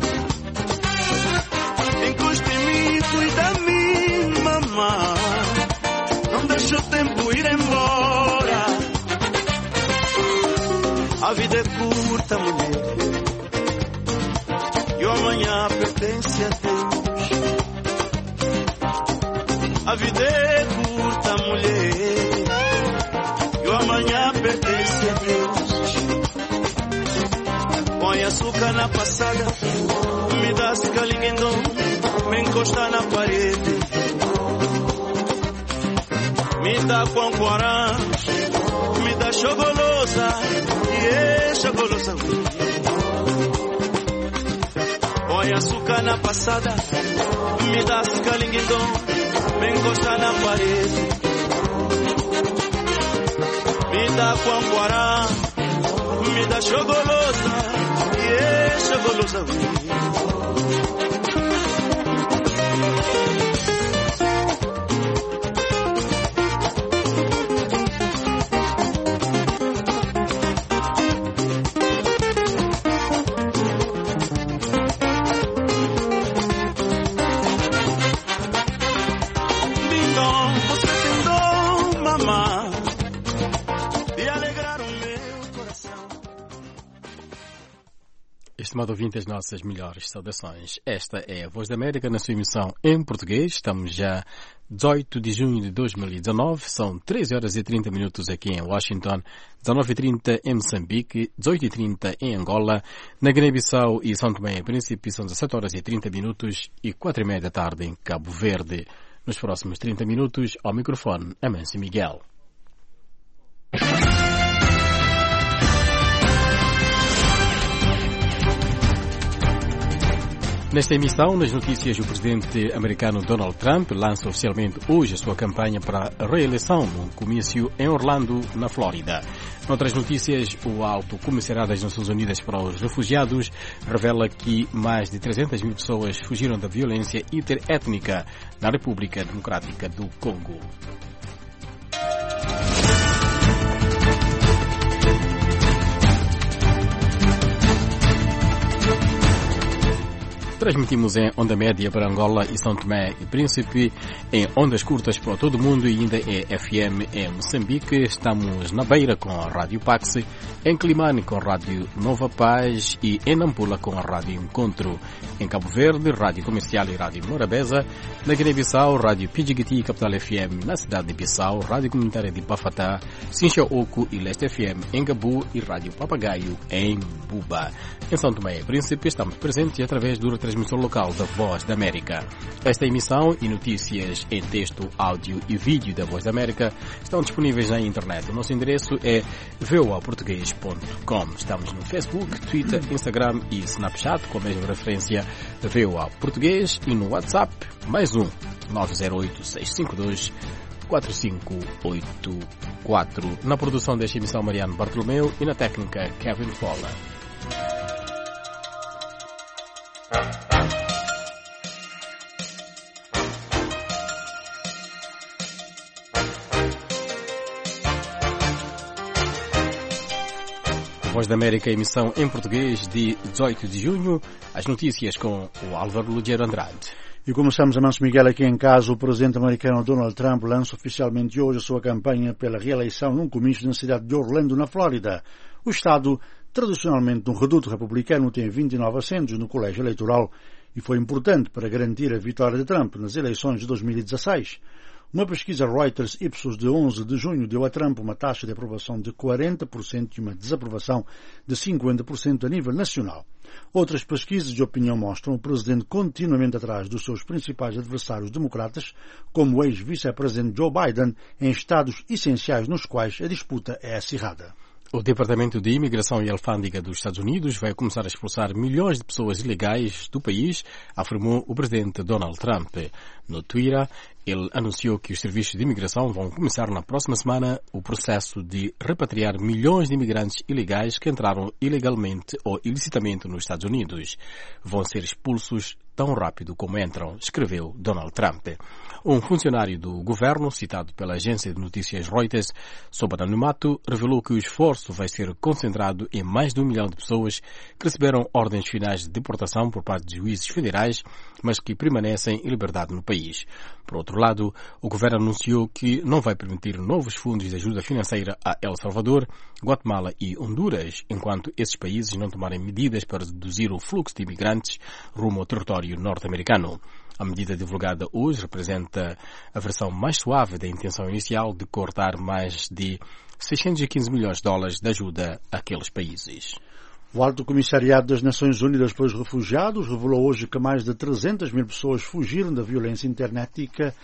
Speaker 2: Encosta em mim, cuida de mim, mamãe. Deixa o tempo ir embora. A vida é curta, mulher, e o amanhã pertence a Deus. A vida é curta, mulher, e o amanhã pertence a Deus. Põe açúcar na passada, me dá galinguendão, me encosta na parede. Me me dá quanquarã, me dá chogolosa, e é chogolosa. Põe açúcar na passada, me dá calinguindom, me encosta na parede. Me dá quanquarã, me dá chogolosa, e é chogolosa.
Speaker 4: Estimado ouvinte, as nossas melhores saudações. Esta é a Voz da América na sua emissão em português. Estamos já dezoito de junho de dois mil e dezenove. São treze horas e trinta minutos aqui em Washington, dezenove e trinta em Moçambique, dezoito e trinta em Angola. Na Guiné-Bissau e São Tomé e Príncipe são dezessete horas e trinta minutos e quatro e meia da tarde em Cabo Verde. Nos próximos trinta minutos, ao microfone, Amâncio Miguel. Nesta emissão, nas notícias, o presidente americano Donald Trump lança oficialmente hoje a sua campanha para a reeleição num comício em Orlando, na Flórida. Noutras notícias, o Alto Comissariado das Nações Unidas para os Refugiados revela que mais de trezentas mil pessoas fugiram da violência interétnica na República Democrática do Congo. Transmitimos em onda média para Angola e São Tomé e Príncipe, em ondas curtas para todo o mundo e ainda é F M em Moçambique. Estamos na Beira com a Rádio Pax, em Climane com a Rádio Nova Paz e em Nampula com a Rádio Encontro. Em Cabo Verde, Rádio Comercial e Rádio Morabeza. Na Guiné-Bissau, Rádio Pidjigiti e Capital F M na cidade de Bissau, Rádio Comunitária de Bafatá, Sincha-Oco e Leste F M em Gabu e Rádio Papagaio em Buba. Em São Tomé e Príncipe estamos presentes através do transmissão local da Voz da América. Esta emissão e notícias em texto, áudio e vídeo da Voz da América estão disponíveis na internet. O nosso endereço é v o a português ponto com. Estamos no Facebook, Twitter, Instagram e Snapchat com a mesma referência V O A Português e no WhatsApp mais um nove zero oito seis cinco dois quatro cinco oito quatro. Na produção desta emissão, Mariano Bartolomeu e na técnica, Kevin Fowler. Voz da América, emissão em português de dezoito de junho. As notícias com o Álvaro Lugeiro Andrade.
Speaker 1: E começamos a Manso Miguel aqui em casa. O presidente americano Donald Trump lança oficialmente hoje a sua campanha pela reeleição num comício na cidade de Orlando, na Flórida. O estado, tradicionalmente um reduto republicano, tem vinte e nove assentos no colégio eleitoral e foi importante para garantir a vitória de Trump nas eleições de dois mil e dezasseis. Uma pesquisa Reuters Ipsos de onze de junho deu a Trump uma taxa de aprovação de quarenta por cento e uma desaprovação de cinquenta por cento a nível nacional. Outras pesquisas de opinião mostram o presidente continuamente atrás dos seus principais adversários democratas, como o ex-vice-presidente Joe Biden, em estados essenciais nos quais a disputa é acirrada.
Speaker 4: O Departamento de Imigração e Alfândega dos Estados Unidos vai começar a expulsar milhões de pessoas ilegais do país, afirmou o presidente Donald Trump. No Twitter, ele anunciou que os serviços de imigração vão começar na próxima semana o processo de repatriar milhões de imigrantes ilegais que entraram ilegalmente ou ilicitamente nos Estados Unidos. Vão ser expulsos tão rápido como entram, escreveu Donald Trump. Um funcionário do governo, citado pela agência de notícias Reuters, sob anonimato, revelou que o esforço vai ser concentrado em mais de um milhão de pessoas que receberam ordens finais de deportação por parte de juízes federais, mas que permanecem em liberdade no país. Por outro lado, o governo anunciou que não vai permitir novos fundos de ajuda financeira a El Salvador, Guatemala e Honduras, enquanto esses países não tomarem medidas para reduzir o fluxo de imigrantes rumo ao território norte-americano. A medida divulgada hoje representa a versão mais suave da intenção inicial de cortar mais de seiscentos e quinze milhões de dólares de ajuda àqueles países.
Speaker 1: O Alto Comissariado das Nações Unidas para os Refugiados revelou hoje que mais de trezentas mil pessoas fugiram da violência internética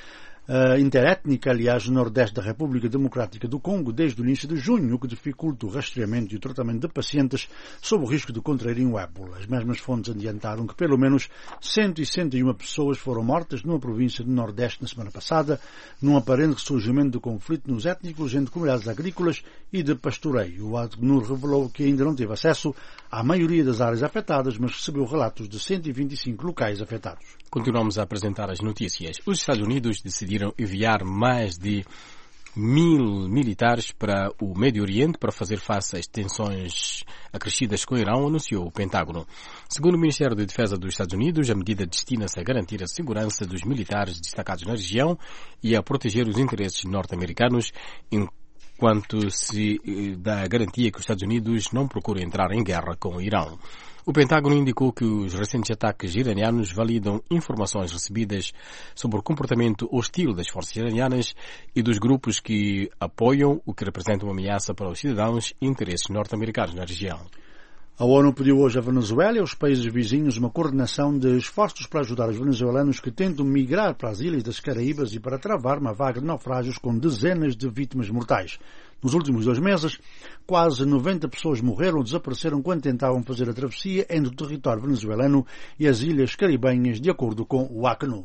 Speaker 1: uh, interétnica, aliás, no nordeste da República Democrática do Congo desde o início de junho, o que dificulta o rastreamento e o tratamento de pacientes sob o risco de contraírem o ébola. As mesmas fontes adiantaram que pelo menos cento e sessenta e uma pessoas foram mortas numa província do nordeste na semana passada, num aparente ressurgimento do conflito nos étnicos entre comunidades agrícolas e de pastoreio. O ACNUR revelou que ainda não teve acesso à maioria das áreas afetadas, mas recebeu relatos de cento e vinte e cinco locais afetados.
Speaker 4: Continuamos a apresentar as notícias. Os Estados Unidos decidiram enviar mais de mil militares para o Médio Oriente para fazer face às tensões acrescidas com o Irão, anunciou o Pentágono. Segundo o Ministério da Defesa dos Estados Unidos, a medida destina-se a garantir a segurança dos militares destacados na região e a proteger os interesses norte-americanos, enquanto se dá a garantia que os Estados Unidos não procuram entrar em guerra com o Irão. O Pentágono indicou que os recentes ataques iranianos validam informações recebidas sobre o comportamento hostil das forças iranianas e dos grupos que apoiam o que representa uma ameaça para os cidadãos e interesses norte-americanos na região.
Speaker 1: A ONU pediu hoje à Venezuela e aos países vizinhos uma coordenação de esforços para ajudar os venezuelanos que tentam migrar para as ilhas das Caraíbas e para travar uma vaga de naufrágios com dezenas de vítimas mortais. Nos últimos dois meses, quase noventa pessoas morreram ou desapareceram quando tentavam fazer a travessia entre o território venezuelano e as ilhas caribenhas, de acordo com o ACNUR.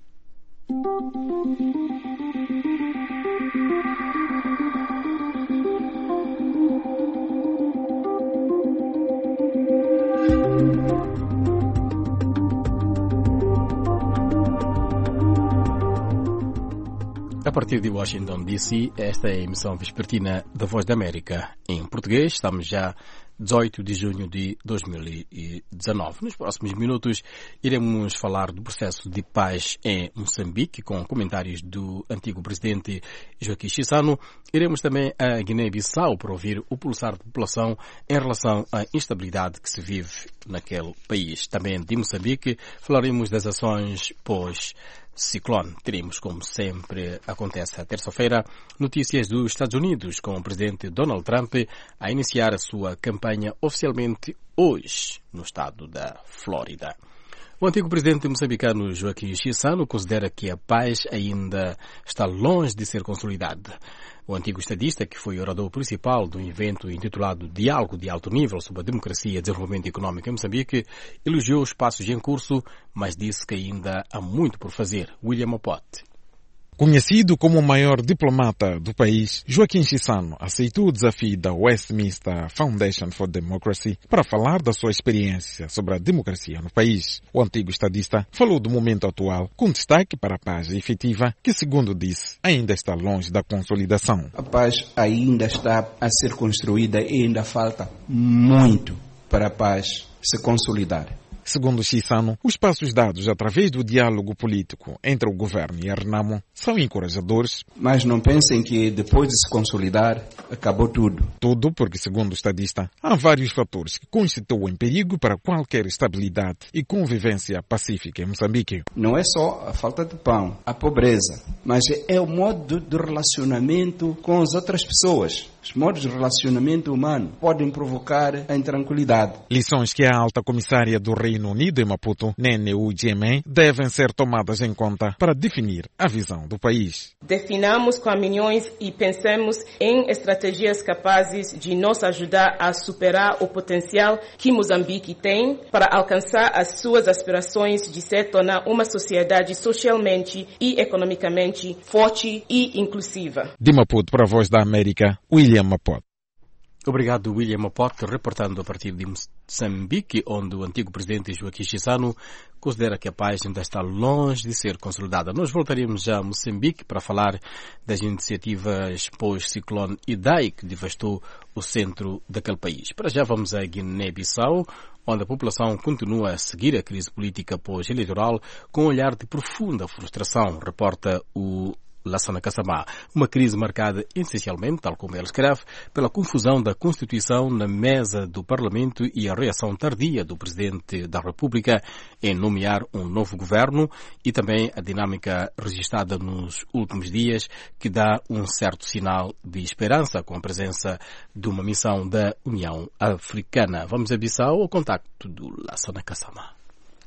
Speaker 4: A partir de Washington, D C, esta é a emissão vespertina da Voz da América em português. Estamos já dezoito de junho de dois mil e dezanove. Nos próximos minutos iremos falar do processo de paz em Moçambique, com comentários do antigo presidente Joaquim Chissano. Iremos também a Guiné-Bissau para ouvir o pulsar da população em relação à instabilidade que se vive naquele país. Também de Moçambique falaremos das ações pós-ciclone. Teremos, como sempre acontece à terça-feira, notícias dos Estados Unidos, com o presidente Donald Trump a iniciar a sua campanha oficialmente hoje no estado da Flórida. O antigo presidente moçambicano Joaquim Chissano considera que a paz ainda está longe de ser consolidada. O antigo estadista, que foi orador principal do evento intitulado Diálogo de Alto Nível sobre a Democracia e Desenvolvimento Econômico em Moçambique, elogiou os passos em curso, mas disse que ainda há muito por fazer. William Opote.
Speaker 5: Conhecido como o maior diplomata do país, Joaquim Chissano aceitou o desafio da Westminster Foundation for Democracy para falar da sua experiência sobre a democracia no país. O antigo estadista falou do momento atual, com destaque para a paz efetiva, que, segundo disse, ainda está longe da consolidação.
Speaker 6: A paz ainda está a ser construída e ainda falta muito para a paz se consolidar.
Speaker 5: Segundo Chissano, os passos dados através do diálogo político entre o governo e a Renamo são encorajadores.
Speaker 6: Mas não pensem que depois de se consolidar, acabou tudo.
Speaker 5: Tudo porque, segundo o estadista, há vários fatores que constituem perigo para qualquer estabilidade e convivência pacífica em Moçambique.
Speaker 6: Não é só a falta de pão, a pobreza, mas é o modo de relacionamento com as outras pessoas. Os modos de relacionamento humano podem provocar a intranquilidade.
Speaker 5: Lições que a alta comissária do Reino Unido em Maputo, Nene Ujiemem, devem ser tomadas em conta para definir a visão do país.
Speaker 7: Definamos caminhões e pensemos em estratégias capazes de nos ajudar a superar o potencial que Moçambique tem para alcançar as suas aspirações de se tornar uma sociedade socialmente e economicamente forte e inclusiva.
Speaker 5: De Maputo para a Voz da América, William Mapote.
Speaker 4: Obrigado, William Mapote, reportando a partir de Moçambique, onde o antigo presidente Joaquim Chissano considera que a paz ainda está longe de ser consolidada. Nós voltaremos já a Moçambique para falar das iniciativas pós-ciclone Idai, que devastou o centro daquele país. Para já vamos a Guiné-Bissau, onde a população continua a seguir a crise política pós-eleitoral com um olhar de profunda frustração, reporta o Lassana Kassamá. Uma crise marcada essencialmente, tal como ele escreve, pela confusão da Constituição na mesa do Parlamento e a reação tardia do Presidente da República em nomear um novo governo e também a dinâmica registrada nos últimos dias que dá um certo sinal de esperança com a presença de uma missão da União Africana. Vamos a Bissau ao contacto do Lassana Kassamá.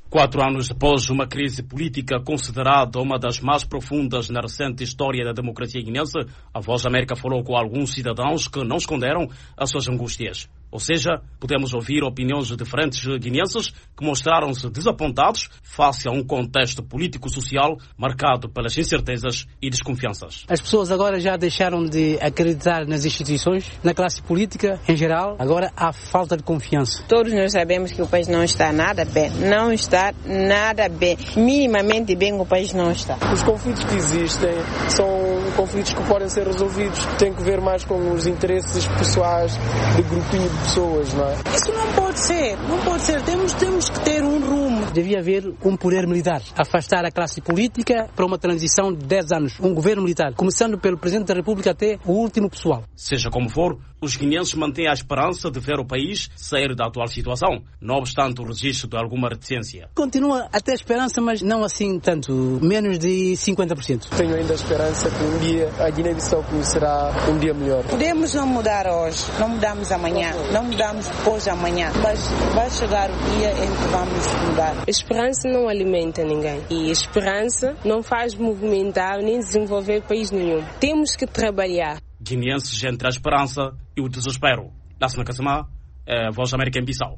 Speaker 9: Quatro anos depois, uma crise política considerada uma das mais profundas na recente história da democracia guinense, a Voz da América falou com alguns cidadãos que não esconderam as suas angústias. Ou seja, podemos ouvir opiniões de diferentes guineenses que mostraram-se desapontados face a um contexto político-social marcado pelas incertezas e desconfianças.
Speaker 10: As pessoas agora já deixaram de acreditar nas instituições, na classe política em geral. Agora há falta de confiança.
Speaker 11: Todos nós sabemos que o país não está nada bem. Não está nada bem. Minimamente bem o país não está.
Speaker 24: Os conflitos que existem são conflitos que podem ser resolvidos. Tem que ver mais com os interesses pessoais de grupinho de pessoas, não é?
Speaker 10: Isso não pode ser, não pode ser. Temos, temos que ter um rumo. Devia haver um poder militar, afastar a classe política para uma transição de dez anos, um governo militar, começando pelo Presidente da República até o último pessoal.
Speaker 9: Seja como for, os guineenses mantêm a esperança de ver o país sair da atual situação, não obstante o registro de alguma reticência.
Speaker 10: Continua a ter esperança, mas não assim tanto, menos de cinquenta por cento.
Speaker 24: Tenho ainda a esperança que um dia a Guiné-Bissau conhecerá um dia melhor.
Speaker 11: Podemos não mudar hoje, não mudamos amanhã, não mudamos depois de amanhã, mas vai chegar o dia em que vamos mudar.
Speaker 25: A esperança não alimenta ninguém e a esperança não faz movimentar nem desenvolver país nenhum. Temos que trabalhar.
Speaker 9: Guineenses entre a esperança e o desespero. Lassana Kassamá, a Voz da América em Bissau.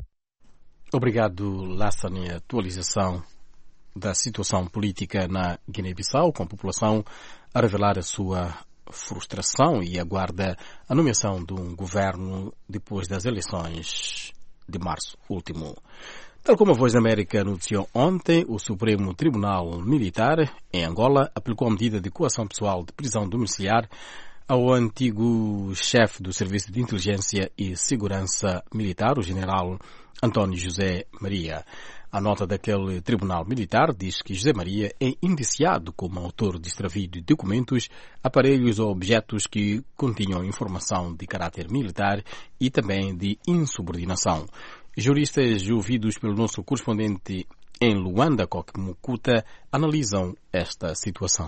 Speaker 4: Obrigado, Lassana. Atualização da situação política na Guiné-Bissau, com a população a revelar a sua frustração e aguarda a nomeação de um governo depois das eleições de março último. Tal como a Voz da América noticiou ontem, o Supremo Tribunal Militar em Angola aplicou a medida de coação pessoal de prisão domiciliar ao antigo chefe do Serviço de Inteligência e Segurança Militar, o general António José Maria. A nota daquele tribunal militar diz que José Maria é indiciado como autor de extravio de documentos, aparelhos ou objetos que continham informação de caráter militar e também de insubordinação. Juristas ouvidos pelo nosso correspondente em Luanda, Koki Mukuta, analisam esta situação.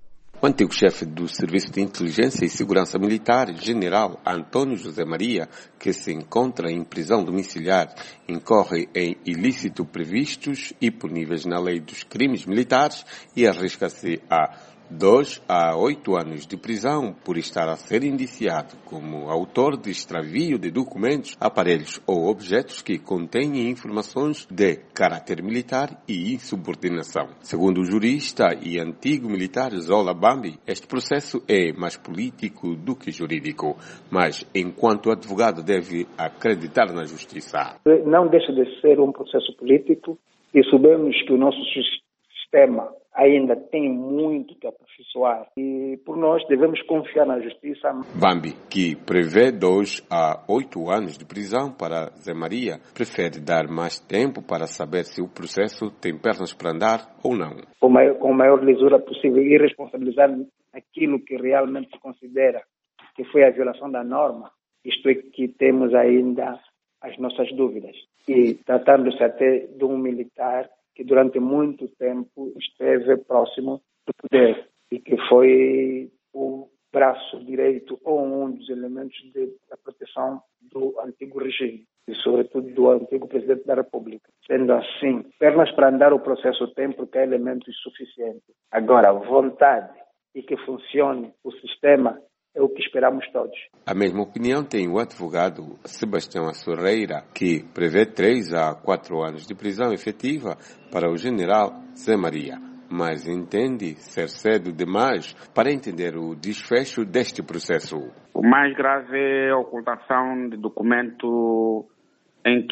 Speaker 26: O antigo chefe do Serviço de Inteligência e Segurança Militar, general António José Maria, que se encontra em prisão domiciliar, incorre em ilícitos previstos e puníveis na lei dos crimes militares e arrisca-se a dois a oito anos de prisão por estar a ser indiciado como autor de extravio de documentos, aparelhos ou objetos que contêm informações de caráter militar e insubordinação. Segundo o jurista e antigo militar Zola Bambi, este processo é mais político do que jurídico, mas enquanto advogado deve acreditar na justiça.
Speaker 27: Não deixa de ser um processo político e sabemos que o nosso sistema ainda tem muito que aperfeiçoar e por nós devemos confiar na justiça.
Speaker 26: Bambi, que prevê dois a oito anos de prisão para Zé Maria, prefere dar mais tempo para saber se o processo tem pernas para andar ou não.
Speaker 27: Com a maior, com a maior lisura possível e responsabilizar aquilo que realmente se considera que foi a violação da norma, isto é que temos ainda as nossas dúvidas. E tratando-se até de um militar que durante muito tempo esteve próximo do poder e que foi o braço direito ou um dos elementos de, da proteção do antigo regime e, sobretudo, do antigo presidente da República. Sendo assim, pernas para andar o processo tem porque há elementos suficientes. Agora, vontade e que funcione o sistema é o que esperamos todos.
Speaker 26: A mesma opinião tem o advogado Sebastião Assorreira, que prevê três a quatro anos de prisão efetiva para o general Zé Maria, mas entende ser cedo demais para entender o desfecho deste processo.
Speaker 28: O mais grave é a ocultação de documento em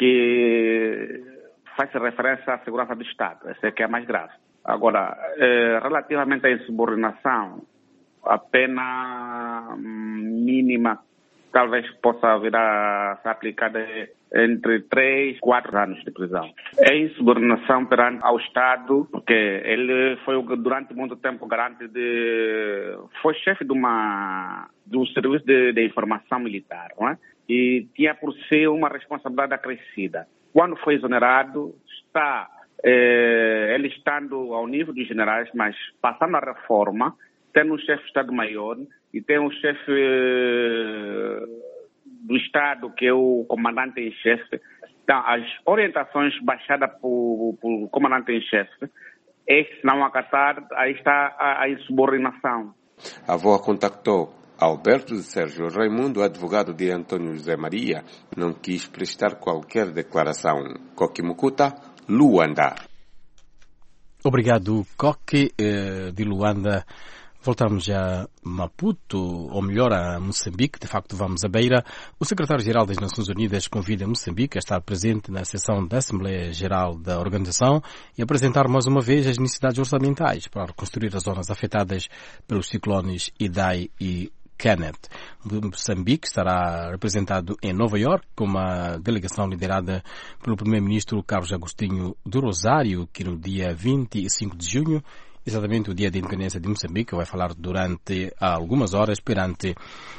Speaker 28: que faz referência à segurança do Estado. Esse é que é mais grave. Agora, eh, relativamente à insubordinação, a pena mínima talvez possa vir a ser aplicada entre três e quatro anos de prisão. É insubordinação perante ao Estado, porque ele foi durante muito tempo garante de... foi chefe de uma de um serviço de, de informação militar, não é? E tinha por si uma responsabilidade acrescida. Quando foi exonerado, está eh, ele estando ao nível dos generais, mas passando a reforma, tem um chefe de Estado-Maior e tem um chefe do Estado, que é o comandante em chefe, Então, as orientações baixadas por, por comandante em chefe, este não acatar, aí está a, a insubordinação.
Speaker 26: A V O A contactou Alberto de Sérgio Raimundo, advogado de Antônio José Maria, não quis prestar qualquer declaração. Coque Mukuta, Luanda.
Speaker 4: Obrigado, Coque, de Luanda. Voltamos a Maputo, ou melhor, a Moçambique. De facto, vamos à Beira. O secretário-geral das Nações Unidas convida Moçambique a estar presente na sessão da Assembleia Geral da Organização e apresentar mais uma vez as necessidades orçamentais para reconstruir as zonas afetadas pelos ciclones Idai e Kenneth. Moçambique estará representado em Nova York com uma delegação liderada pelo primeiro-ministro Carlos Agostinho do Rosário, que no dia vinte e cinco de junho, exatamente o dia da independência de Moçambique, vai falar durante algumas horas perante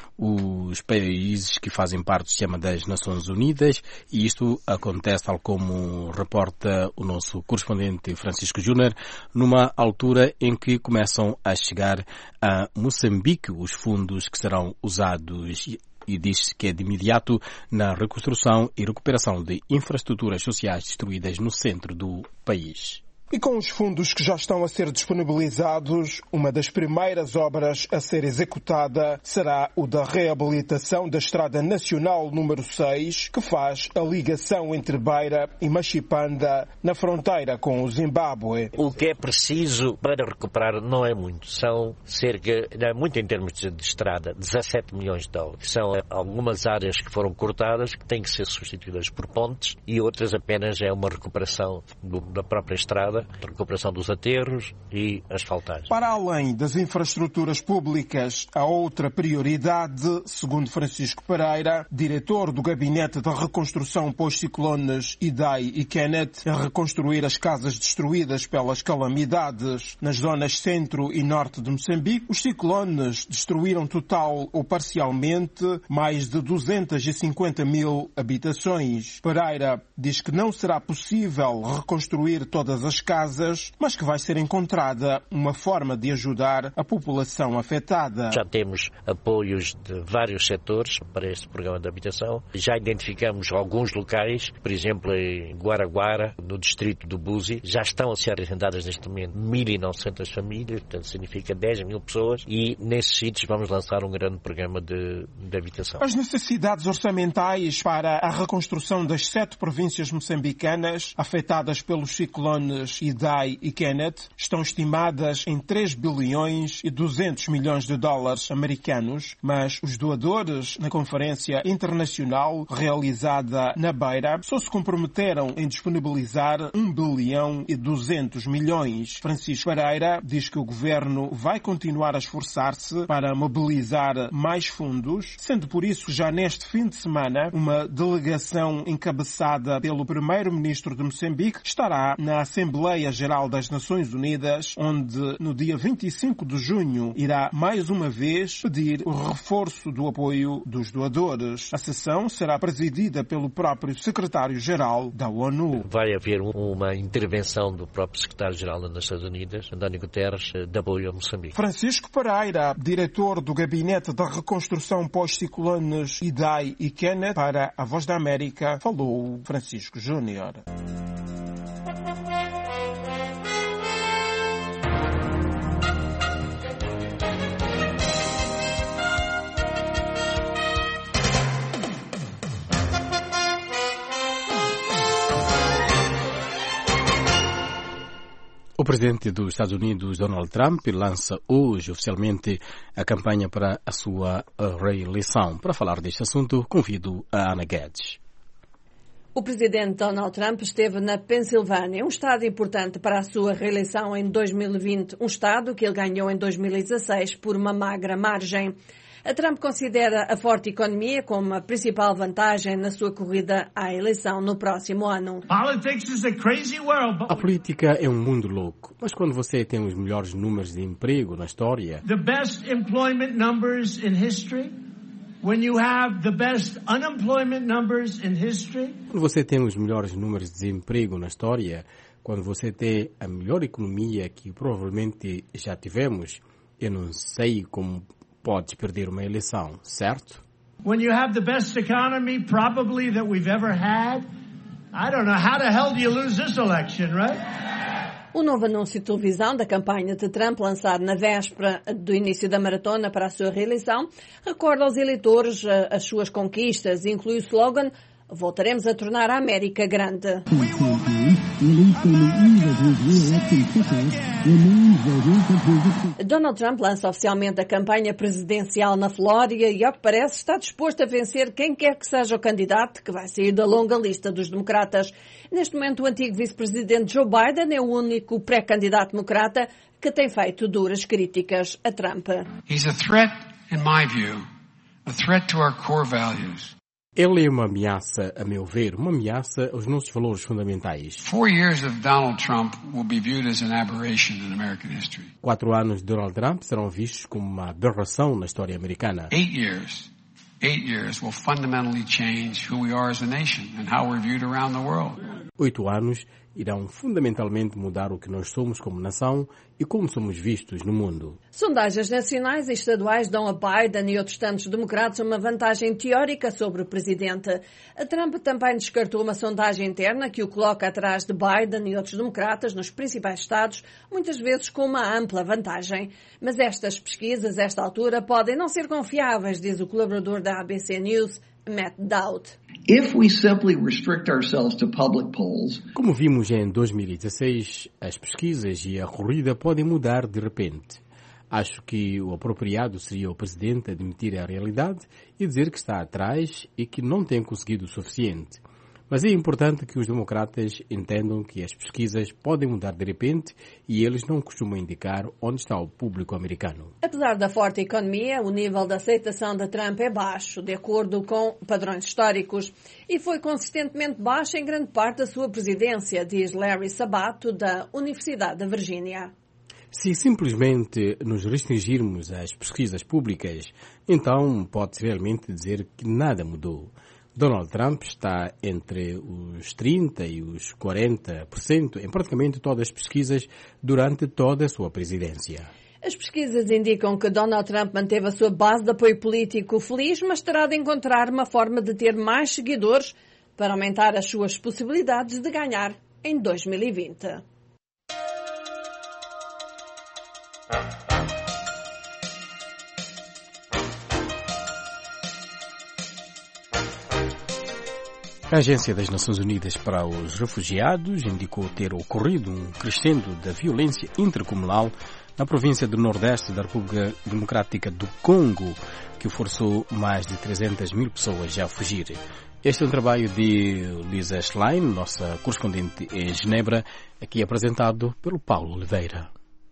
Speaker 4: os países que fazem parte do sistema das Nações Unidas, e isto acontece, tal como reporta o nosso correspondente Francisco Júnior, numa altura em que começam a chegar a Moçambique os fundos que serão usados, e diz-se que é de imediato, na reconstrução e recuperação de infraestruturas sociais destruídas no centro do país.
Speaker 3: E com os fundos que já estão a ser disponibilizados, uma das primeiras obras a ser executada será o da reabilitação da Estrada Nacional número seis, que faz a ligação entre Beira e Machipanda, na fronteira com o Zimbábue.
Speaker 8: O que é preciso para recuperar não é muito. São cerca, é muito em termos de estrada, dezassete milhões de dólares. São algumas áreas que foram cortadas, que têm que ser substituídas por pontes, e outras apenas é uma recuperação do, da própria estrada, recuperação dos aterros e asfaltagem.
Speaker 3: Para além das infraestruturas públicas, a outra prioridade, segundo Francisco Pereira, diretor do Gabinete da Reconstrução pós-ciclones Idai e Kenneth, é reconstruir as casas destruídas pelas calamidades. Nas zonas centro e norte de Moçambique, os ciclones destruíram total ou parcialmente mais de duzentas e cinquenta mil habitações. Pereira diz que não será possível reconstruir todas as casas, mas que vai ser encontrada uma forma de ajudar a população afetada.
Speaker 8: Já temos apoios de vários setores para este programa de habitação. Já identificamos alguns locais, por exemplo, em Guaraguara, no distrito do Buzi, já estão a ser arrendadas neste momento mil e novecentas famílias, portanto significa dez mil pessoas, e nesses sítios vamos lançar um grande programa de, de habitação.
Speaker 3: As necessidades orçamentais para a reconstrução das sete províncias moçambicanas afetadas pelos ciclones Idai e Kenneth estão estimadas em três bilhões e duzentos milhões de dólares americanos, mas os doadores na conferência internacional realizada na Beira só se comprometeram em disponibilizar um bilhão e duzentos milhões. Francisco Pereira diz que o governo vai continuar a esforçar-se para mobilizar mais fundos, sendo por isso já neste fim de semana uma delegação encabeçada pelo primeiro-ministro de Moçambique estará na Assembleia Geral das Nações Unidas, onde no dia vinte e cinco de junho irá mais uma vez pedir o reforço do apoio dos doadores. A sessão será presidida pelo próprio secretário-geral da ONU.
Speaker 8: Vai haver uma intervenção do próprio secretário-geral das Nações Unidas, António Guterres, de apoio a Moçambique.
Speaker 3: Francisco Pereira, diretor do Gabinete da Reconstrução pós-ciclones Idai e Kenneth, para a Voz da América, falou Francisco Júnior.
Speaker 4: O presidente dos Estados Unidos, Donald Trump, lança hoje oficialmente a campanha para a sua reeleição. Para falar deste assunto, convido a Ana Guedes.
Speaker 12: O presidente Donald Trump esteve na Pensilvânia, um estado importante para a sua reeleição em dois mil e vinte, um estado que ele ganhou em dois mil e dezasseis por uma magra margem. A Trump considera a forte economia como a principal vantagem na sua corrida à eleição no próximo ano.
Speaker 4: A política é um mundo louco, mas quando você tem os melhores números de emprego na história,
Speaker 13: the best employment numbers in history, when you have the best unemployment numbers in history,
Speaker 4: quando você tem os melhores números de desemprego na história, quando você tem a melhor economia que provavelmente já tivemos, eu não sei como pode perder uma eleição, certo?
Speaker 13: When you have the best economy probably that we've ever had, I don't know, how the hell do you lose this election, right?
Speaker 12: O novo anúncio de televisão da campanha de Trump, lançado na véspera do início da maratona para a sua reeleição, recorda aos eleitores as suas conquistas e inclui o slogan "Voltaremos a tornar a América grande". Donald Trump lança oficialmente a campanha presidencial na Flórida e, ao que parece, está disposto a vencer quem quer que seja o candidato que vai sair da longa lista dos democratas. Neste momento, o antigo vice-presidente Joe Biden é o único pré-candidato democrata que tem feito duras críticas a Trump.
Speaker 14: He's a threat, in my view, a threat to our core values.
Speaker 4: Ele é uma ameaça, a meu ver, uma ameaça aos nossos valores fundamentais.
Speaker 14: Four years of Donald Trump will be viewed as an aberration in American history.
Speaker 4: Quatro anos de Donald Trump serão vistos como uma aberração na história americana.
Speaker 14: Eight years, eight years will fundamentally change who we are as a nation and how we're viewed around the world.
Speaker 4: Oito anos irão fundamentalmente mudar o que nós somos como nação e como somos vistos no mundo.
Speaker 12: Sondagens nacionais e estaduais dão a Biden e outros tantos democratas uma vantagem teórica sobre o presidente. A Trump também descartou uma sondagem interna que o coloca atrás de Biden e outros democratas nos principais estados, muitas vezes com uma ampla vantagem. Mas estas pesquisas, a esta altura, podem não ser confiáveis, diz o colaborador da A B C News, Matt Dowd.
Speaker 15: If we simply restrict ourselves to public polls,
Speaker 4: como vimos em dois mil e dezesseis, as pesquisas e a corrida podem mudar de repente. Acho que o apropriado seria o presidente admitir a realidade e dizer que está atrás e que não tem conseguido o suficiente. Mas é importante que os democratas entendam que as pesquisas podem mudar de repente e eles não costumam indicar onde está o público americano.
Speaker 12: Apesar da forte economia, o nível de aceitação de Trump é baixo, de acordo com padrões históricos, e foi consistentemente baixo em grande parte da sua presidência, diz Larry Sabato, da Universidade da Virgínia.
Speaker 4: Se simplesmente nos restringirmos às pesquisas públicas, então pode-se realmente dizer que nada mudou. Donald Trump está entre os trinta por cento e os quarenta por cento em praticamente todas as pesquisas durante toda a sua presidência.
Speaker 12: As pesquisas indicam que Donald Trump manteve a sua base de apoio político feliz, mas terá de encontrar uma forma de ter mais seguidores para aumentar as suas possibilidades de ganhar em dois mil e vinte.
Speaker 4: A Agência das Nações Unidas para os Refugiados indicou ter ocorrido um crescendo da violência intercomunal na província do Nordeste da República Democrática do Congo, que forçou mais de trezentas mil pessoas a fugir. Este é um trabalho de Lisa Schlein, nossa correspondente em Genebra, aqui apresentado pelo Paulo Oliveira.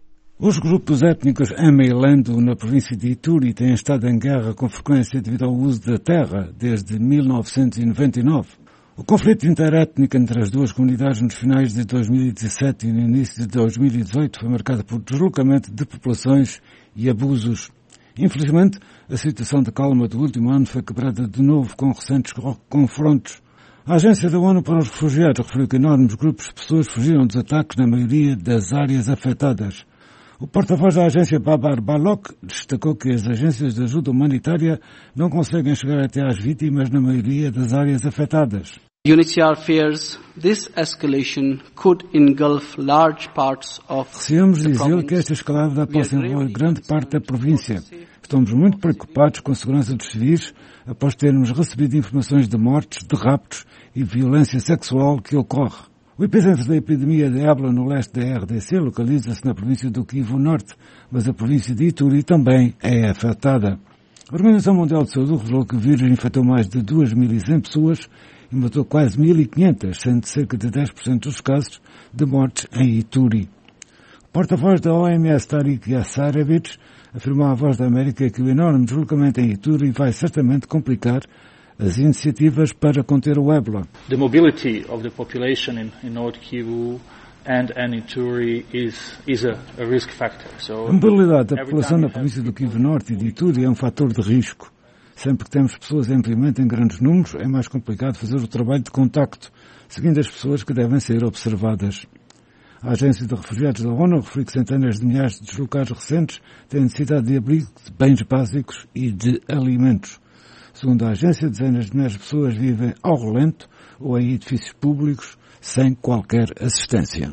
Speaker 16: Os grupos étnicos Ama e Lendu na província de Ituri têm estado em guerra com frequência devido ao uso da terra desde mil novecentos e noventa e nove. O conflito interétnico entre as duas comunidades nos finais de dois mil e dezassete e no início de dois mil e dezoito foi marcado por deslocamento de populações e abusos. Infelizmente, a situação de calma do último ano foi quebrada de novo com recentes confrontos. A Agência da ONU para os Refugiados referiu que enormes grupos de pessoas fugiram dos ataques na maioria das áreas afetadas. O porta-voz da agência Babar Balok destacou que as agências de ajuda humanitária não conseguem chegar até às vítimas na maioria das áreas afetadas.
Speaker 17: U N H C R fears this escalation could engulf large parts of
Speaker 16: Receamos dizer que esta escalada possa envolver grande parte da província. Estamos muito preocupados com a segurança dos civis após termos recebido informações de mortes, de raptos e violência sexual que ocorre. O epicentro da epidemia de ébola no leste da R D C localiza-se na província do Kivu Norte, mas a província de Ituri também é afetada. A Organização Mundial de Saúde revelou que o vírus infectou mais de duas mil e cem pessoas e matou quase mil e quinhentas, sendo cerca de dez por cento dos casos de mortes em Ituri. O porta-voz da O M S, Tariq Yassarevich, afirmou à Voz da América que o enorme deslocamento em Ituri vai certamente complicar as iniciativas para conter o ébola.
Speaker 18: The mobility of the population in, in North Kivu and, and Ituri is, is a, a risk factor. So,
Speaker 16: a mobilidade da população na província do Kivu Norte e de Ituri é um fator de risco. Sempre que temos pessoas em movimento em grandes números, é mais complicado fazer o trabalho de contacto, seguindo as pessoas que devem ser observadas. A Agência de Refugiados da ONU referiu que centenas de milhares de deslocados recentes têm necessidade de abrigo, de bens básicos e de alimentos. Segundo a agência, dezenas de milhares de pessoas vivem ao relento ou em edifícios públicos sem qualquer assistência.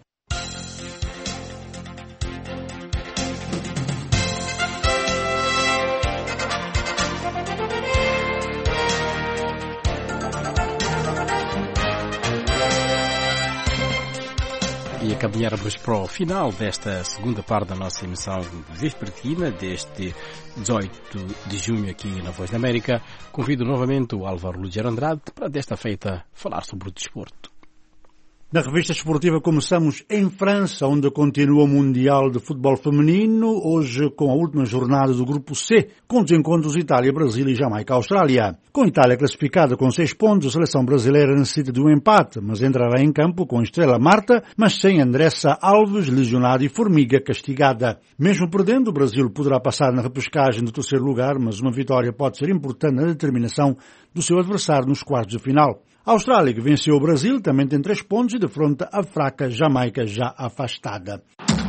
Speaker 4: E a caminharmos para o final desta segunda parte da nossa emissão vespertina, deste dezoito de junho aqui na Voz da América, convido novamente o Álvaro Lugero Andrade para desta feita falar sobre o desporto.
Speaker 1: Na revista esportiva começamos em França, onde continua o Mundial de Futebol Feminino, hoje com a última jornada do Grupo C, com os encontros Itália, Brasil e Jamaica-Austrália. Com a Itália classificada com seis pontos, a seleção brasileira necessita de um empate, mas entrará em campo com a estrela Marta, mas sem Andressa Alves, lesionada, e Formiga, castigada. Mesmo perdendo, o Brasil poderá passar na repescagem do terceiro lugar, mas uma vitória pode ser importante na determinação do seu adversário nos quartos de final. A Austrália, que venceu o Brasil, também tem três pontos e defronta a fraca Jamaica já afastada.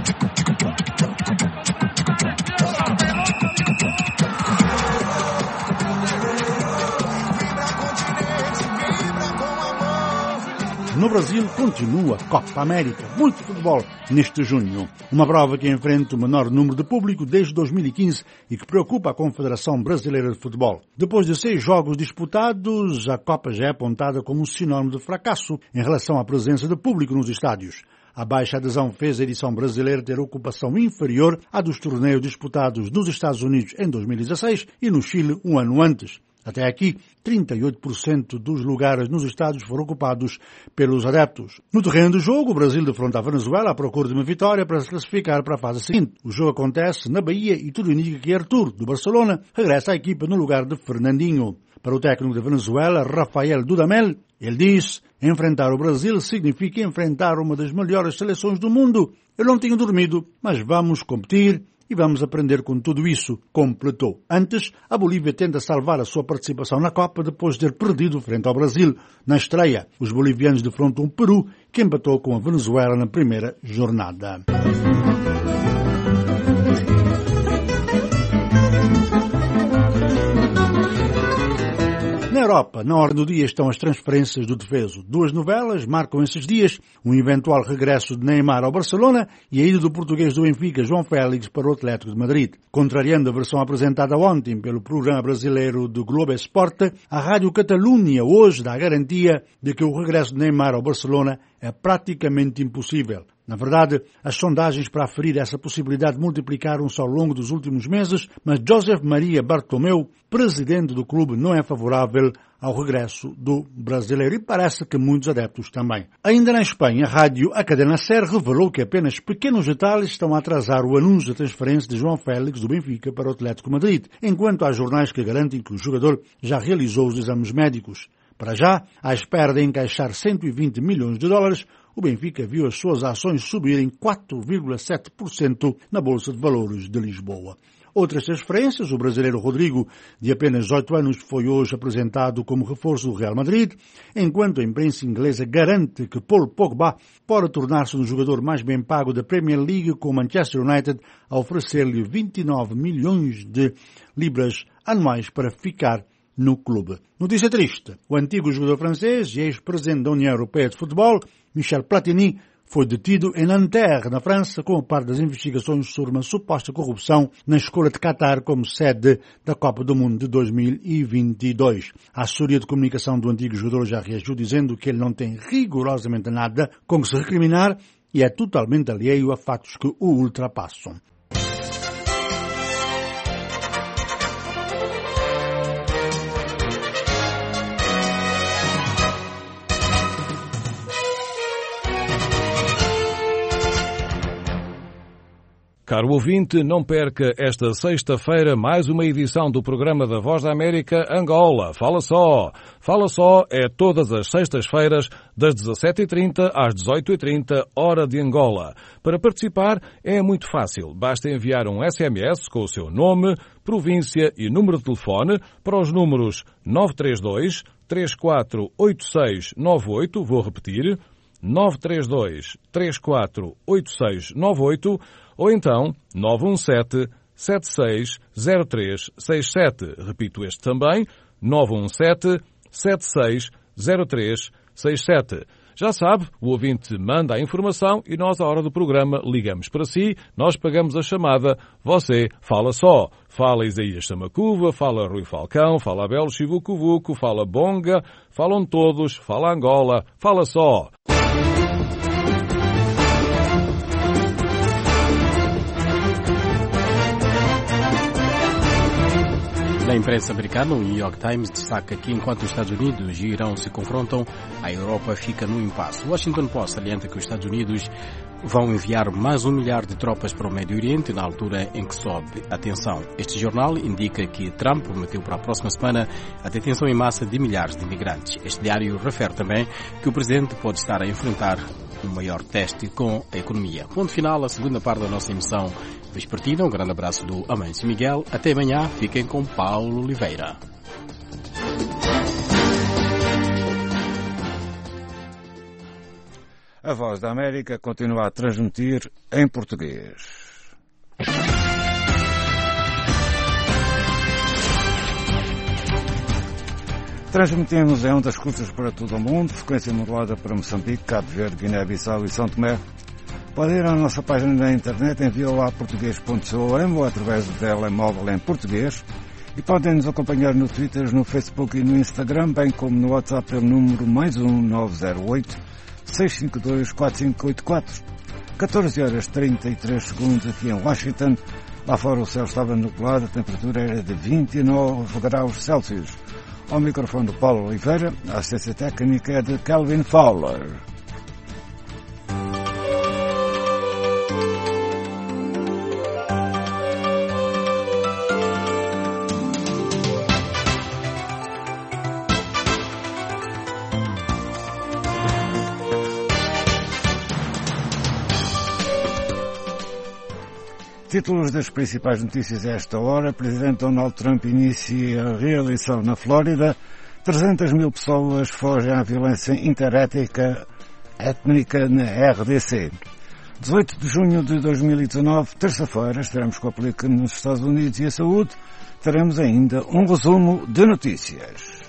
Speaker 1: No Brasil continua a Copa América, muito futebol neste junho. Uma prova que enfrenta o menor número de público desde dois mil e quinze e que preocupa a Confederação Brasileira de Futebol. Depois de seis jogos disputados, a Copa já é apontada como um sinónimo de fracasso em relação à presença de público nos estádios. A baixa adesão fez a edição brasileira ter ocupação inferior à dos torneios disputados nos Estados Unidos em dois mil e dezasseis e no Chile um ano antes. Até aqui, trinta e oito por cento dos lugares nos estádios foram ocupados pelos adeptos. No terreno do jogo, o Brasil defronta a Venezuela à procura de uma vitória para se classificar para a fase seguinte. O jogo acontece na Bahia e tudo indica que Arthur, do Barcelona, regressa à equipa no lugar de Fernandinho. Para o técnico da Venezuela, Rafael Dudamel, ele diz: enfrentar o Brasil significa enfrentar uma das melhores seleções do mundo. Eu não tenho dormido, mas vamos competir e vamos aprender com tudo isso, completou. Antes, a Bolívia tenta salvar a sua participação na Copa depois de ter perdido frente ao Brasil. Na estreia, os bolivianos defrontam o Peru, que empatou com a Venezuela na primeira jornada. Na Europa, na ordem do dia, estão as transferências do defeso. Duas novelas marcam esses dias: um eventual regresso de Neymar ao Barcelona e a ida do português do Benfica, João Félix, para o Atlético de Madrid. Contrariando a versão apresentada ontem pelo programa brasileiro do Globo Esporte, a Rádio Catalunha hoje dá a garantia de que o regresso de Neymar ao Barcelona é praticamente impossível. Na verdade, as sondagens para aferir essa possibilidade multiplicaram-se ao longo dos últimos meses, mas José Maria Bartomeu, presidente do clube, não é favorável ao regresso do brasileiro e parece que muitos adeptos também. Ainda na Espanha, a rádio A Cadena Ser revelou que apenas pequenos detalhes estão a atrasar o anúncio da transferência de João Félix do Benfica para o Atlético de Madrid, enquanto há jornais que garantem que o jogador já realizou os exames médicos. Para já, à espera de encaixar cento e vinte milhões de dólares, o Benfica viu as suas ações subirem quatro vírgula sete por cento na Bolsa de Valores de Lisboa. Outras transferências: o brasileiro Rodrigo, de apenas dezoito anos, foi hoje apresentado como reforço do Real Madrid, enquanto a imprensa inglesa garante que Paul Pogba pode tornar-se um jogador mais bem pago da Premier League, com o Manchester United a oferecer-lhe vinte e nove milhões de libras anuais para ficar no clube. Notícia triste: o antigo jogador francês e ex-presidente da União Europeia de Futebol, Michel Platini, foi detido em Nanterre, na França, como parte das investigações sobre uma suposta corrupção na escolha de Qatar como sede da Copa do Mundo de dois mil e vinte e dois. A assessoria de comunicação do antigo jogador já reagiu dizendo que ele não tem rigorosamente nada com que se recriminar e é totalmente alheio a fatos que o ultrapassam.
Speaker 2: Caro ouvinte, não perca esta sexta-feira mais uma edição do programa da Voz da América Angola. Fala só! Fala só é todas as sextas-feiras, das dezassete e trinta às dezoito e trinta, hora de Angola. Para participar é muito fácil. Basta enviar um S M S com o seu nome, província e número de telefone para os números nove três dois, três quatro oito seis nove oito, vou repetir, nove três dois, três quatro oito seis nove oito, ou então nove um sete, sete seis zero três seis sete. Repito este também, nove um sete, sete seis zero três seis sete. Já sabe, o ouvinte manda a informação e nós, à hora do programa, ligamos para si, nós pagamos a chamada, você fala só. Fala Isaías Samacuva, fala Rui Falcão, fala Abel Chivucovuco, fala Bonga, falam todos, fala Angola, fala só.
Speaker 4: Na imprensa americana, o New York Times destaca que enquanto os Estados Unidos e o Irão se confrontam, a Europa fica no impasse. O Washington Post salienta que os Estados Unidos vão enviar mais um milhar de tropas para o Médio Oriente na altura em que sobe a tensão. Este jornal indica que Trump prometeu para a próxima semana a detenção em massa de milhares de imigrantes. Este diário refere também que o presidente pode estar a enfrentar um maior teste com a economia. Ponto final, a segunda parte da nossa emissão vespertina. Um grande abraço do Amâncio Miguel. Até amanhã. Fiquem com Paulo Oliveira.
Speaker 16: A Voz da América continua a transmitir em português. Transmitimos em ondas curtas para todo o mundo, frequência modulada para Moçambique, Cabo Verde, Guiné-Bissau e São Tomé. Pode ir à nossa página na internet em vioa português ponto com ou através do telemóvel em português e podem nos acompanhar no Twitter, no Facebook e no Instagram, bem como no WhatsApp pelo número mais um nove zero oito, seis cinco dois, quatro cinco oito quatro. catorze horas e trinta e três segundos aqui em Washington. Lá fora o céu estava nublado, a temperatura era de vinte e nove graus Celsius. Ao microfone do Paulo Oliveira, a assistência técnica é de Calvin Fowler. Títulos das principais notícias a esta hora. Presidente Donald Trump inicia a reeleição na Flórida. trezentas mil pessoas fogem à violência interétnica étnica na R D C. dezoito de junho de dois mil e dezanove, terça-feira, estaremos com a política nos Estados Unidos e a saúde. Teremos ainda um resumo de notícias.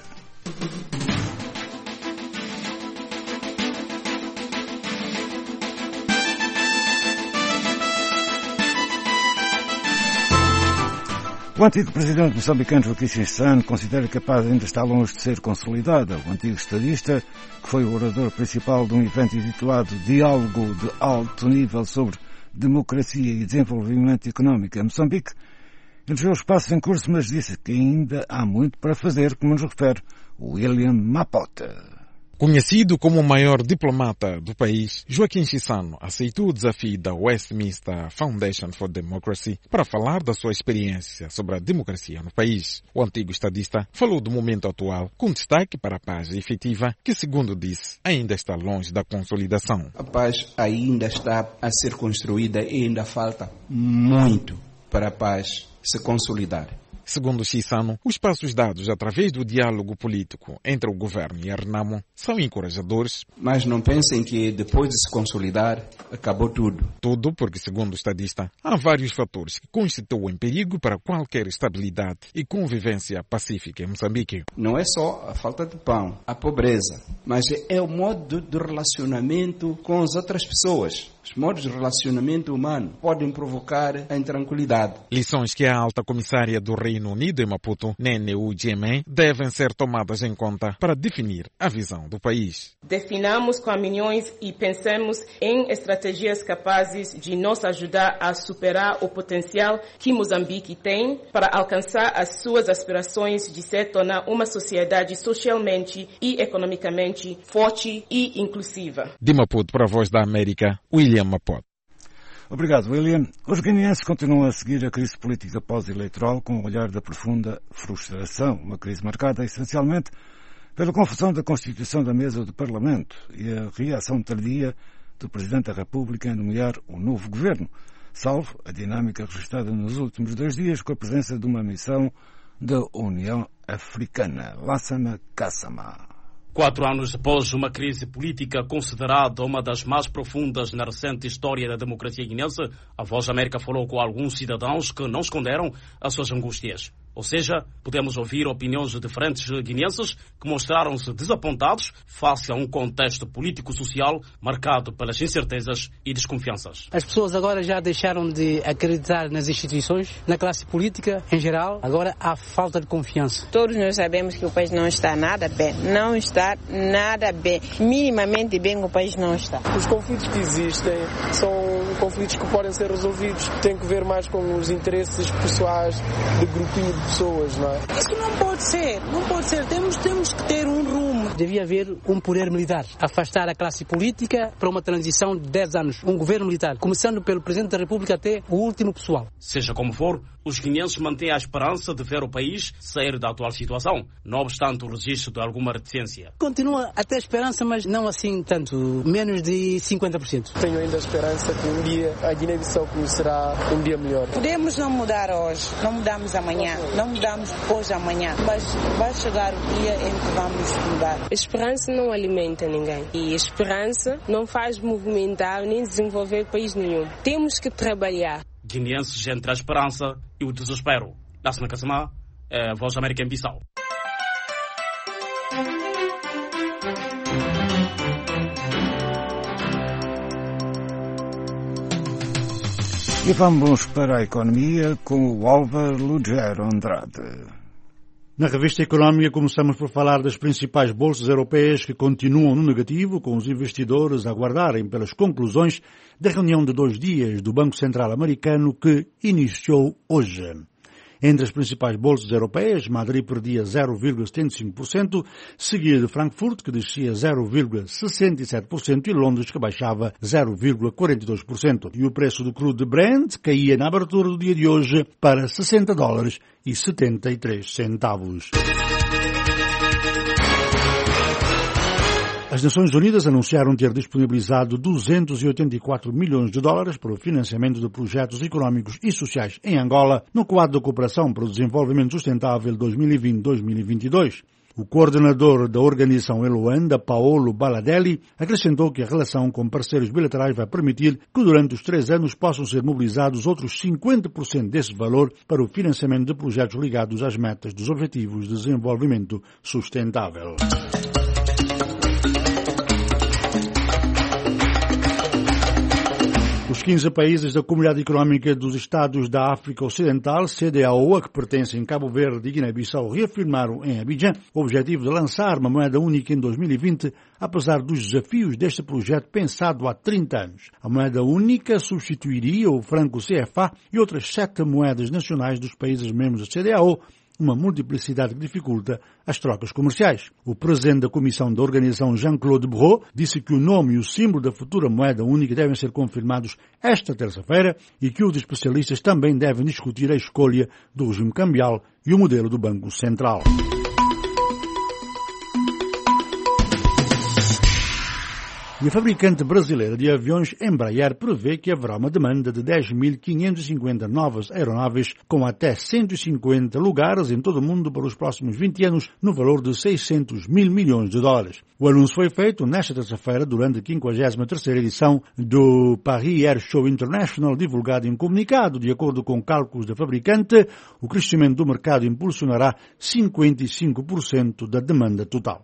Speaker 16: O antigo presidente moçambicano Joaquim Chissano considera que a paz ainda está longe de ser consolidada. O antigo estadista, que foi o orador principal de um evento intitulado Diálogo de Alto Nível sobre Democracia e Desenvolvimento Económico em Moçambique, elogiou os passos em curso, mas disse que ainda há muito para fazer, como nos refere William Mapota.
Speaker 5: Conhecido como o maior diplomata do país, Joaquim Chissano aceitou o desafio da Westminster Foundation for Democracy para falar da sua experiência sobre a democracia no país. O antigo estadista falou do momento atual, com destaque para a paz efetiva, que, segundo disse, ainda está longe da consolidação.
Speaker 6: A paz ainda está a ser construída e ainda falta muito para a paz se consolidar.
Speaker 5: Segundo Chissano, os passos dados através do diálogo político entre o governo e a Renamo são encorajadores.
Speaker 6: Mas não pensem que depois de se consolidar, acabou tudo.
Speaker 5: Tudo porque, segundo o estadista, há vários fatores que constituem perigo para qualquer estabilidade e convivência pacífica em Moçambique.
Speaker 6: Não é só a falta de pão, a pobreza, mas é o modo de relacionamento com as outras pessoas. Os modos de relacionamento humano podem provocar a intranquilidade.
Speaker 5: Lições que a alta comissária do Reino Unido em Maputo, Nene Ujieme, devem ser tomadas em conta para definir a visão do país.
Speaker 25: Definamos caminhões e pensemos em estratégias capazes de nos ajudar a superar o potencial que Moçambique tem para alcançar as suas aspirações de se tornar uma sociedade socialmente e economicamente forte e inclusiva.
Speaker 5: De Maputo para a Voz da América, William Mapot.
Speaker 16: Obrigado, William. Os guineenses continuam a seguir a crise política pós-eleitoral com um olhar da profunda frustração, uma crise marcada essencialmente pela confusão da constituição da mesa do Parlamento e a reação tardia do Presidente da República em nomear o novo governo, salvo a dinâmica registrada nos últimos dois dias com a presença de uma missão da União Africana. Lassana Kassama.
Speaker 9: Quatro anos depois, uma crise política considerada uma das mais profundas na recente história da democracia guinense, a Voz da América falou com alguns cidadãos que não esconderam as suas angústias. Ou seja, podemos ouvir opiniões de diferentes guineenses que mostraram-se desapontados face a um contexto político-social marcado pelas incertezas e desconfianças.
Speaker 7: As pessoas agora já deixaram de acreditar nas instituições, na classe política em geral. Agora há falta de confiança.
Speaker 11: Todos nós sabemos que o país não está nada bem. Não está nada bem. Minimamente bem o país não está.
Speaker 10: Os conflitos que existem são conflitos que podem ser resolvidos. Tem que ver mais com os interesses pessoais de grupinho de pessoas, não é?
Speaker 7: Isso não pode ser, não pode ser. Temos, temos que ter um rumo. Devia haver um poder militar, afastar a classe política para uma transição de dez anos. Um governo militar, começando pelo Presidente da República até o último pessoal.
Speaker 9: Seja como for, os guineenses mantêm a esperança de ver o país sair da atual situação, não obstante o registro de alguma reticência.
Speaker 7: Continua até a esperança, mas não assim tanto, menos de cinquenta por cento.
Speaker 10: Tenho ainda a esperança que um dia a Guiné-Bissau conhecerá um dia melhor.
Speaker 11: Podemos não mudar hoje, não mudamos amanhã, não mudamos depois de amanhã, mas vai chegar o dia em que vamos mudar.
Speaker 19: A esperança não alimenta ninguém e a esperança não faz movimentar nem desenvolver país nenhum. Temos que trabalhar.
Speaker 9: Guineenses entre a esperança e o desespero. Lassana Kassamá, a Voz da América em Bissau.
Speaker 16: E vamos para a economia com o Álvaro Lugero Andrade.
Speaker 1: Na revista Económica começamos por falar das principais bolsas europeias que continuam no negativo, com os investidores a aguardarem pelas conclusões da reunião de dois dias do Banco Central Americano que iniciou hoje. Entre as principais bolsas europeias, Madrid perdia zero vírgula setenta e cinco por cento, seguida de Frankfurt, que descia zero vírgula sessenta e sete por cento, e Londres, que baixava zero vírgula quarenta e dois por cento. E o preço do crudo de Brent caía na abertura do dia de hoje para sessenta dólares e setenta e três centavos. As Nações Unidas anunciaram ter disponibilizado duzentos e oitenta e quatro milhões de dólares para o financiamento de projetos económicos e sociais em Angola, no quadro da Cooperação para o Desenvolvimento Sustentável dois mil e vinte a dois mil e vinte e dois. O coordenador da organização em Luanda, Paolo Baladelli, acrescentou que a relação com parceiros bilaterais vai permitir que durante os três anos possam ser mobilizados outros cinquenta por cento desse valor para o financiamento de projetos ligados às metas dos Objetivos de Desenvolvimento Sustentável. Os quinze países da Comunidade Económica dos Estados da África Ocidental, C D A O, a que pertencem Cabo Verde e Guiné-Bissau, reafirmaram em Abidjan o objetivo de lançar uma moeda única em dois mil e vinte, apesar dos desafios deste projeto pensado há trinta anos. A moeda única substituiria o franco C F A e outras sete moedas nacionais dos países membros da C D A O, uma multiplicidade que dificulta as trocas comerciais. O presidente da Comissão da Organização, Jean-Claude Brault, disse que o nome e o símbolo da futura moeda única devem ser confirmados esta terça-feira e que os especialistas também devem discutir a escolha do regime cambial e o modelo do Banco Central. E a fabricante brasileira de aviões Embraer prevê que haverá uma demanda de dez mil quinhentas e cinquenta novas aeronaves com até cento e cinquenta lugares em todo o mundo para os próximos vinte anos, no valor de seiscentos mil milhões de dólares. O anúncio foi feito nesta terça-feira durante a quinquagésima terceira edição do Paris Air Show International, divulgado em comunicado. De acordo com cálculos da fabricante, o crescimento do mercado impulsionará cinquenta e cinco por cento da demanda total.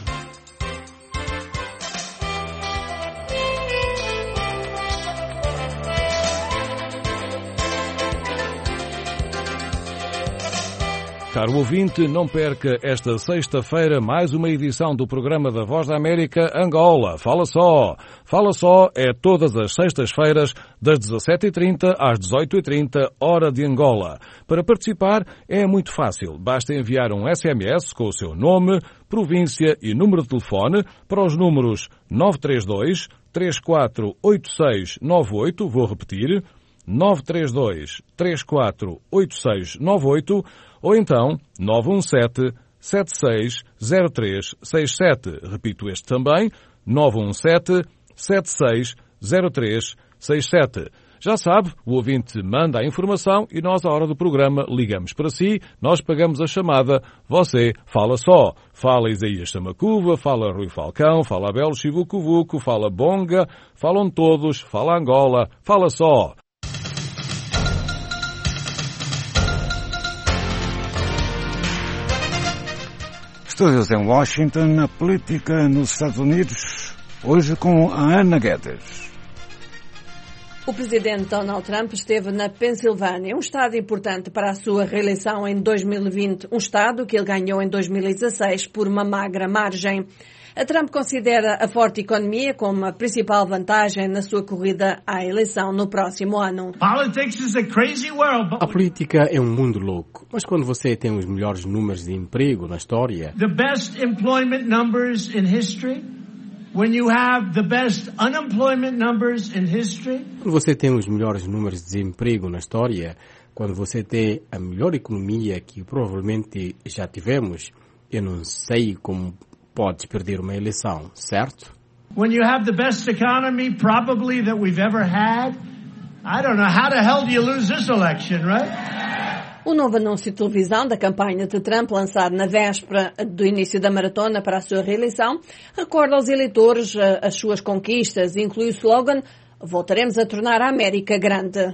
Speaker 2: Caro ouvinte, não perca esta sexta-feira mais uma edição do programa da Voz da América Angola. Fala só! Fala só é todas as sextas-feiras das dezassete e trinta às dezoito e trinta, hora de Angola. Para participar é muito fácil. Basta enviar um S M S com o seu nome, província e número de telefone para os números nove três dois, três quatro oito seis nove oito, vou repetir, nove três dois, três quatro oito seis nove oito, ou então nove um sete, sete seis zero três seis sete. Repito este também, nove um sete, sete seis zero três seis sete. Já sabe, o ouvinte manda a informação e nós, à hora do programa, ligamos para si, nós pagamos a chamada, você fala só. Fala Isaías Samacuva, fala Rui Falcão, fala Abel Chivucuvuco, fala Bonga, falam todos, fala Angola, fala só.
Speaker 16: Estúdios em Washington, a política nos Estados Unidos, hoje com a Ana Guedes.
Speaker 12: O presidente Donald Trump esteve na Pensilvânia, um estado importante para a sua reeleição em dois mil e vinte, um estado que ele ganhou em dois mil e dezasseis por uma magra margem. A Trump considera a forte economia como a principal vantagem na sua corrida à eleição no próximo ano.
Speaker 4: A política é um mundo louco, mas quando você tem os melhores números de emprego na história,
Speaker 13: The best employment numbers in history, when you have the best unemployment numbers in history,
Speaker 4: quando você tem os melhores números de desemprego na história, quando você tem a melhor economia que provavelmente já tivemos, eu não sei como podes perder uma eleição, certo?
Speaker 13: When you have the best economy probably that we've ever had, I don't know, how the hell do you lose this election, right?
Speaker 12: O novo anúncio de televisão da campanha de Trump, lançado na véspera do início da maratona para a sua reeleição, recorda aos eleitores as suas conquistas e inclui o slogan "Voltaremos a tornar a América grande".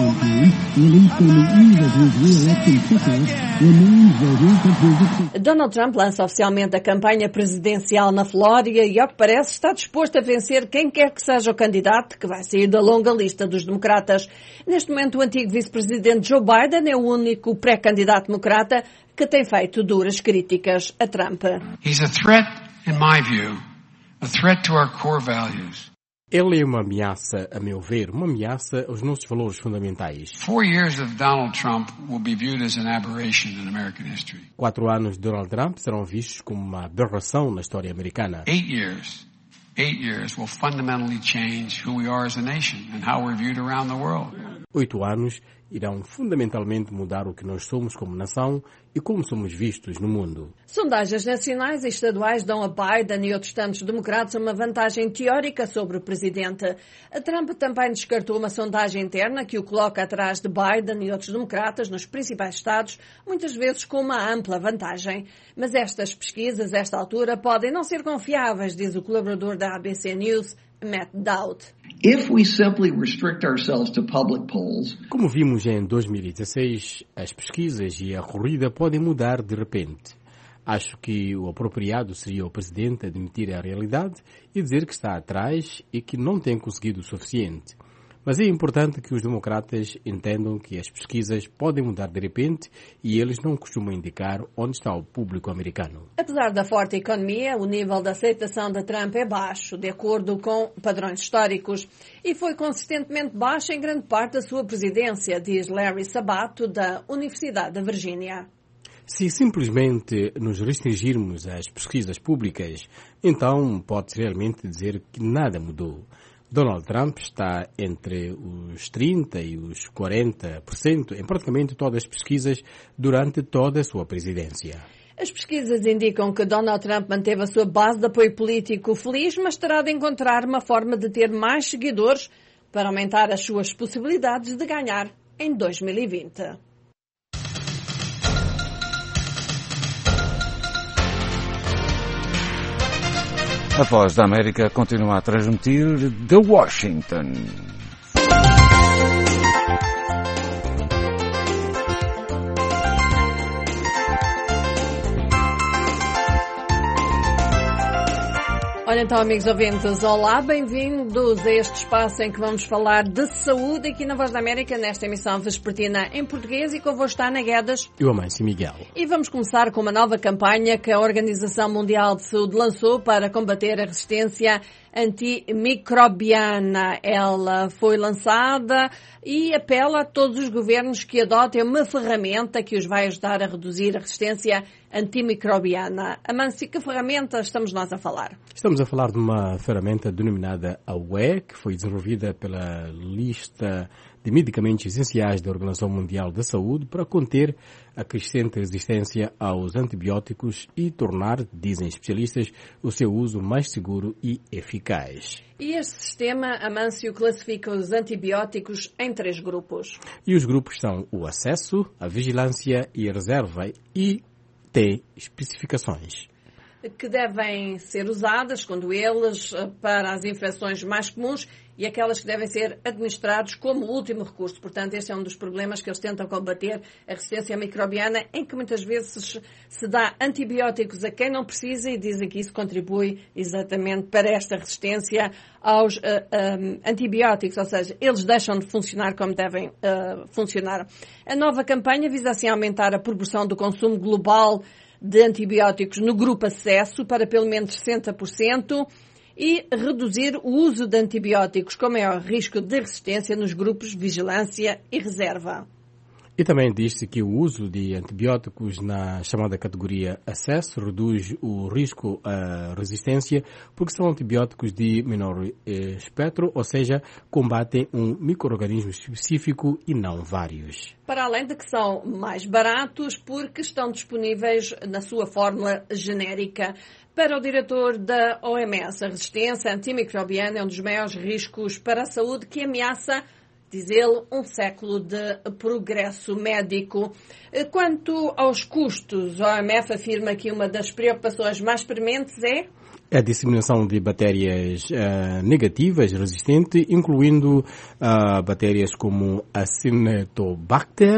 Speaker 12: Donald Trump lança oficialmente a campanha presidencial na Flórida e, ao que parece, está disposto a vencer quem quer que seja o candidato que vai sair da longa lista dos democratas. Neste momento, o antigo vice-presidente Joe Biden é o único pré-candidato democrata que tem feito duras críticas a Trump.
Speaker 14: He's a threat, in my view, a threat to our core values.
Speaker 4: Ele é uma ameaça, a meu ver, uma ameaça aos nossos valores fundamentais.
Speaker 14: Four years of Donald Trump will be viewed as an aberration in American history.
Speaker 4: Quatro anos de Donald Trump serão vistos como uma aberração na história americana.
Speaker 14: Eight years, eight years will fundamentally change who we are as a nation and how we're viewed around the world.
Speaker 4: Oito anos irão fundamentalmente mudar o que nós somos como nação e como somos vistos no mundo.
Speaker 12: Sondagens nacionais e estaduais dão a Biden e outros tantos democratas uma vantagem teórica sobre o presidente. A Trump também descartou uma sondagem interna que o coloca atrás de Biden e outros democratas nos principais estados, muitas vezes com uma ampla vantagem. Mas estas pesquisas, a esta altura, podem não ser confiáveis, diz o colaborador da A B C News, Matt Dowd.
Speaker 15: If we simply restrict ourselves to public polls,
Speaker 4: como vimos em dois mil e dezasseis, as pesquisas e a corrida podem mudar de repente. Acho que o apropriado seria o presidente admitir a realidade e dizer que está atrás e que não tem conseguido o suficiente. Mas é importante que os democratas entendam que as pesquisas podem mudar de repente e eles não costumam indicar onde está o público americano.
Speaker 12: Apesar da forte economia, o nível de aceitação de Trump é baixo, de acordo com padrões históricos, e foi consistentemente baixo em grande parte da sua presidência, diz Larry Sabato, da Universidade da Virgínia.
Speaker 4: Se simplesmente nos restringirmos às pesquisas públicas, então pode-se realmente dizer que nada mudou. Donald Trump está entre os trinta por cento e os quarenta por cento em praticamente todas as pesquisas durante toda a sua presidência.
Speaker 12: As pesquisas indicam que Donald Trump manteve a sua base de apoio político feliz, mas terá de encontrar uma forma de ter mais seguidores para aumentar as suas possibilidades de ganhar em dois mil e vinte.
Speaker 16: A Voz da América continua a transmitir de Washington.
Speaker 12: Olha então, amigos ouvintes, olá, bem-vindos a este espaço em que vamos falar de saúde aqui na Voz da América, nesta emissão vespertina em português, e convosco está Ana Guedes
Speaker 4: e o Amâncio Miguel.
Speaker 12: E vamos começar com uma nova campanha que a Organização Mundial de Saúde lançou para combater a resistência antimicrobiana. Ela foi lançada e apela a todos os governos que adotem uma ferramenta que os vai ajudar a reduzir a resistência antimicrobiana. Amâncio, que ferramenta estamos nós a falar?
Speaker 4: Estamos a falar de uma ferramenta denominada A W E, que foi desenvolvida pela lista de medicamentos essenciais da Organização Mundial da Saúde para conter a crescente resistência aos antibióticos e tornar, dizem especialistas, o seu uso mais seguro e eficaz.
Speaker 12: E este sistema, Amâncio, classifica os antibióticos em três grupos.
Speaker 4: E os grupos são o acesso, a vigilância e a reserva, e tem especificações
Speaker 12: que devem ser usadas, quando eles, para as infecções mais comuns, e aquelas que devem ser administrados como último recurso. Portanto, este é um dos problemas que eles tentam combater, a resistência microbiana, em que muitas vezes se dá antibióticos a quem não precisa e dizem que isso contribui exatamente para esta resistência aos uh, um, antibióticos, ou seja, eles deixam de funcionar como devem uh, funcionar. A nova campanha visa assim aumentar a proporção do consumo global de antibióticos no grupo acesso para pelo menos sessenta por cento e reduzir o uso de antibióticos com maior risco de resistência nos grupos vigilância e reserva.
Speaker 4: E também diz-se que o uso de antibióticos na chamada categoria acesso reduz o risco à resistência porque são antibióticos de menor eh, espectro, ou seja, combatem um micro-organismo específico e não vários.
Speaker 12: Para além de que são mais baratos porque estão disponíveis na sua fórmula genérica. Para o diretor da O M S, a resistência antimicrobiana é um dos maiores riscos para a saúde que ameaça, diz ele, um século de progresso médico. Quanto aos custos, a O M S afirma que uma das preocupações mais prementes é
Speaker 4: a disseminação de bactérias uh, negativas resistentes, incluindo uh, bactérias como a Acinetobacter,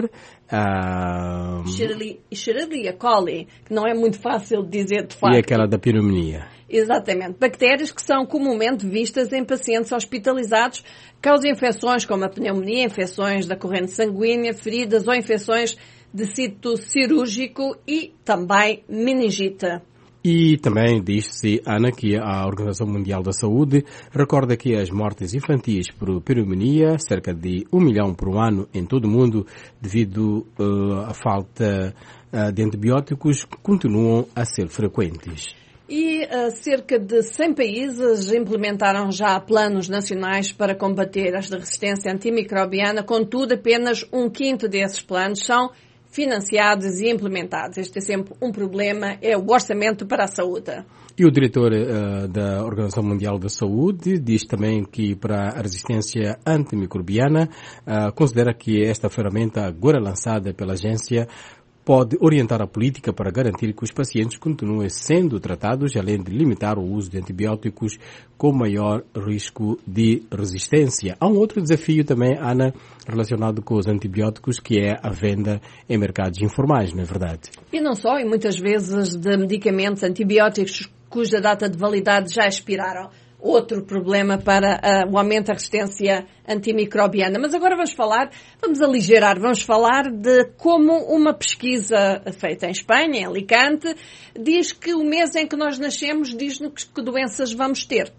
Speaker 4: uh,
Speaker 12: Escherichia coli, que não é muito fácil de dizer de facto.
Speaker 4: E aquela da pneumonia.
Speaker 12: Exatamente. Bactérias que são comumente vistas em pacientes hospitalizados, causam infecções como a pneumonia, infecções da corrente sanguínea, feridas ou infecções de sítio cirúrgico e também meningite.
Speaker 4: E também diz-se, Ana, que a Organização Mundial da Saúde recorda que as mortes infantis por pneumonia, cerca de um milhão por ano em todo o mundo, devido uh, à falta uh, de antibióticos, continuam a ser frequentes.
Speaker 12: E uh, cerca de cem países implementaram já planos nacionais para combater esta resistência antimicrobiana, contudo, apenas um quinto desses planos são financiados e implementados. Este é sempre um problema, é o orçamento para a saúde.
Speaker 4: E o diretor uh, da Organização Mundial da Saúde diz também que para a resistência antimicrobiana uh, considera que esta ferramenta agora lançada pela agência pode orientar a política para garantir que os pacientes continuem sendo tratados, além de limitar o uso de antibióticos com maior risco de resistência. Há um outro desafio também, Ana, relacionado com os antibióticos, que é a venda em mercados informais, não é verdade?
Speaker 12: E não só, e muitas vezes de medicamentos antibióticos cuja data de validade já expiraram. Outro problema para uh, o aumento da resistência antimicrobiana. Mas agora vamos falar, vamos aligerar, vamos falar de como uma pesquisa feita em Espanha, em Alicante, diz que o mês em que nós nascemos diz-nos que doenças vamos ter.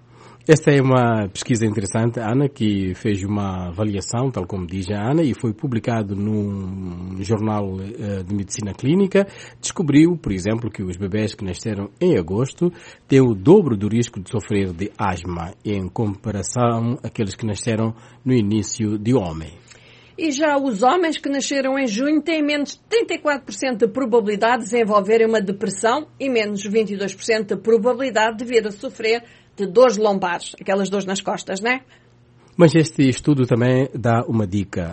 Speaker 4: Esta é uma pesquisa interessante, Ana, que fez uma avaliação, tal como diz a Ana, e foi publicado num jornal uh, de medicina clínica. Descobriu, por exemplo, que os bebés que nasceram em agosto têm o dobro do risco de sofrer de asma em comparação àqueles que nasceram no início de homem.
Speaker 12: E já os homens que nasceram em junho têm menos de trinta e quatro por cento de probabilidade de desenvolverem uma depressão e menos de vinte e dois por cento de probabilidade de vir a sofrer de dores lombares, aquelas dores nas costas, não é?
Speaker 4: Mas este estudo também dá uma dica.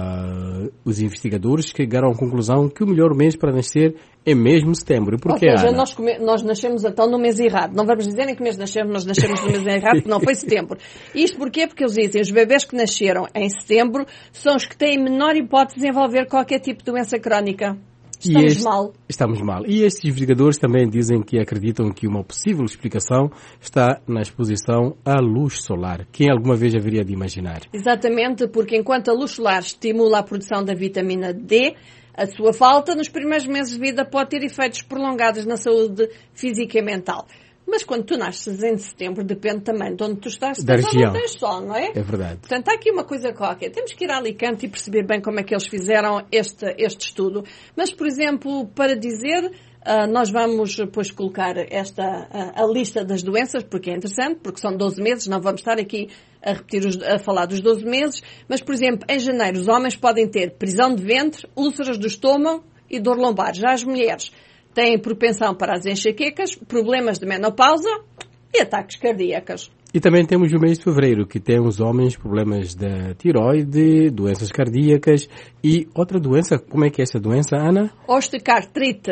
Speaker 4: Uh, os investigadores chegaram à conclusão que o melhor mês para nascer é mesmo setembro. Por que,
Speaker 12: Ou seja,
Speaker 4: Ana?
Speaker 12: nós, come- nós nascemos então no mês errado. Não vamos dizer em que mês nascemos, nós nascemos no mês errado, porque não foi setembro. Isto porquê? Porque eles dizem, os bebés que nasceram em setembro são os que têm menor hipótese de desenvolver qualquer tipo de doença crónica. Estamos
Speaker 4: este,
Speaker 12: mal.
Speaker 4: Estamos mal. E estes investigadores também dizem que acreditam que uma possível explicação está na exposição à luz solar. Quem alguma vez haveria de imaginar?
Speaker 12: Exatamente, porque enquanto a luz solar estimula a produção da vitamina D, a sua falta nos primeiros meses de vida pode ter efeitos prolongados na saúde física e mental. Mas quando tu nasces em setembro, depende também de onde tu estás, se
Speaker 4: da
Speaker 12: tens
Speaker 4: região.
Speaker 12: ou não tens sol, não é?
Speaker 4: É verdade.
Speaker 12: Portanto, há aqui uma coisa qualquer. Temos que ir a Alicante e perceber bem como é que eles fizeram este, este estudo. Mas, por exemplo, para dizer, uh, nós vamos depois colocar esta, uh, a lista das doenças, porque é interessante, porque são doze meses, não vamos estar aqui a repetir, os, a falar dos doze meses, mas, por exemplo, em janeiro os homens podem ter prisão de ventre, úlceras do estômago e dor lombar. Já as mulheres têm propensão para as enxaquecas, problemas de menopausa e ataques cardíacos.
Speaker 4: E também temos o mês de fevereiro, que tem os homens problemas da tiroide, doenças cardíacas e outra doença. Como é que é essa doença, Ana?
Speaker 12: Osteoartrite.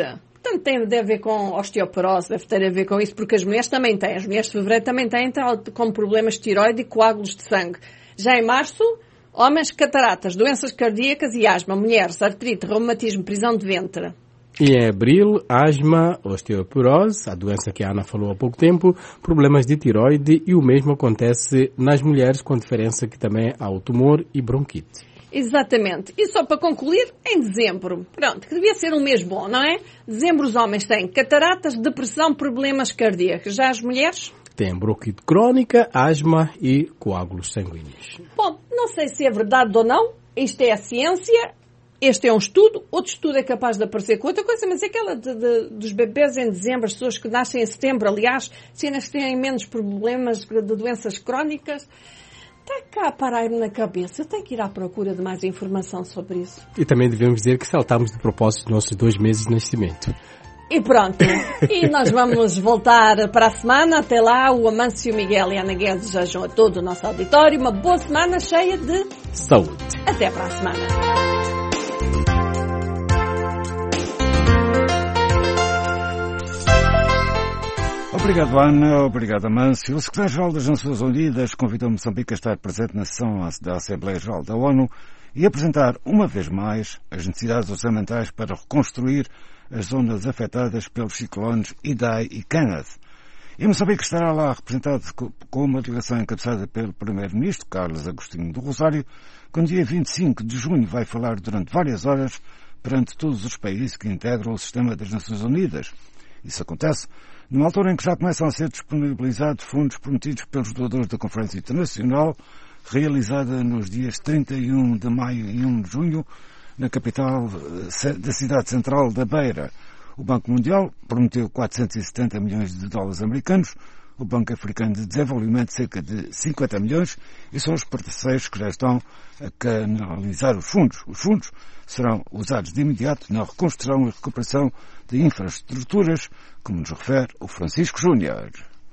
Speaker 12: Portanto, tem deve a ver com osteoporose, deve ter a ver com isso, porque as mulheres também têm. As mulheres de fevereiro também têm, como problemas de tiroide e coágulos de sangue. Já em março, homens, cataratas, doenças cardíacas e asma. Mulheres, artrite, reumatismo, prisão de ventre.
Speaker 4: E em abril, asma, osteoporose, a doença que a Ana falou há pouco tempo, problemas de tiroide, e o mesmo acontece nas mulheres, com a diferença que também há o tumor e bronquite.
Speaker 12: Exatamente. E só para concluir, em dezembro, pronto, que devia ser um mês bom, não é? Dezembro os homens têm cataratas, depressão, problemas cardíacos. Já as mulheres?
Speaker 4: Tem bronquite crónica, asma e coágulos sanguíneos.
Speaker 12: Bom, não sei se é verdade ou não, isto é a ciência. Este é um estudo, outro estudo é capaz de aparecer com outra coisa, mas aquela de, de, dos bebês em dezembro, as pessoas que nascem em setembro, aliás, cenas que têm menos problemas de doenças crónicas, está cá a parar-me na cabeça. Eu tenho que ir à procura de mais informação sobre isso.
Speaker 4: E também devemos dizer que saltamos de propósito os nossos dois meses de nascimento.
Speaker 12: E pronto. E nós vamos voltar para a semana. Até lá, o Amâncio Miguel e a Ana Guedes desejam a todo o nosso auditório uma boa semana cheia de
Speaker 4: saúde.
Speaker 12: Até para a semana.
Speaker 16: Obrigado, Ana. Obrigado, Amâncio. O secretário-geral das Nações Unidas convidou Moçambique a estar presente na sessão da Assembleia Geral da ONU e apresentar, uma vez mais, as necessidades orçamentais para reconstruir as zonas afetadas pelos ciclones Idai e Kenneth. E Moçambique estará lá representado com uma delegação encabeçada pelo primeiro-ministro, Carlos Agostinho do Rosário, que no dia vinte e cinco de junho vai falar durante várias horas perante todos os países que integram o sistema das Nações Unidas. Isso acontece numa altura em que já começam a ser disponibilizados fundos prometidos pelos doadores da Conferência Internacional, realizada nos dias trinta e um de maio e um de junho, na capital da cidade central da Beira. O Banco Mundial prometeu quatrocentos e setenta milhões de dólares americanos, o Banco Africano de Desenvolvimento cerca de cinquenta milhões, e são os parceiros que já estão a canalizar os fundos. Os fundos serão usados de imediato na reconstrução e recuperação de infraestruturas, como nos refere o Francisco Júnior.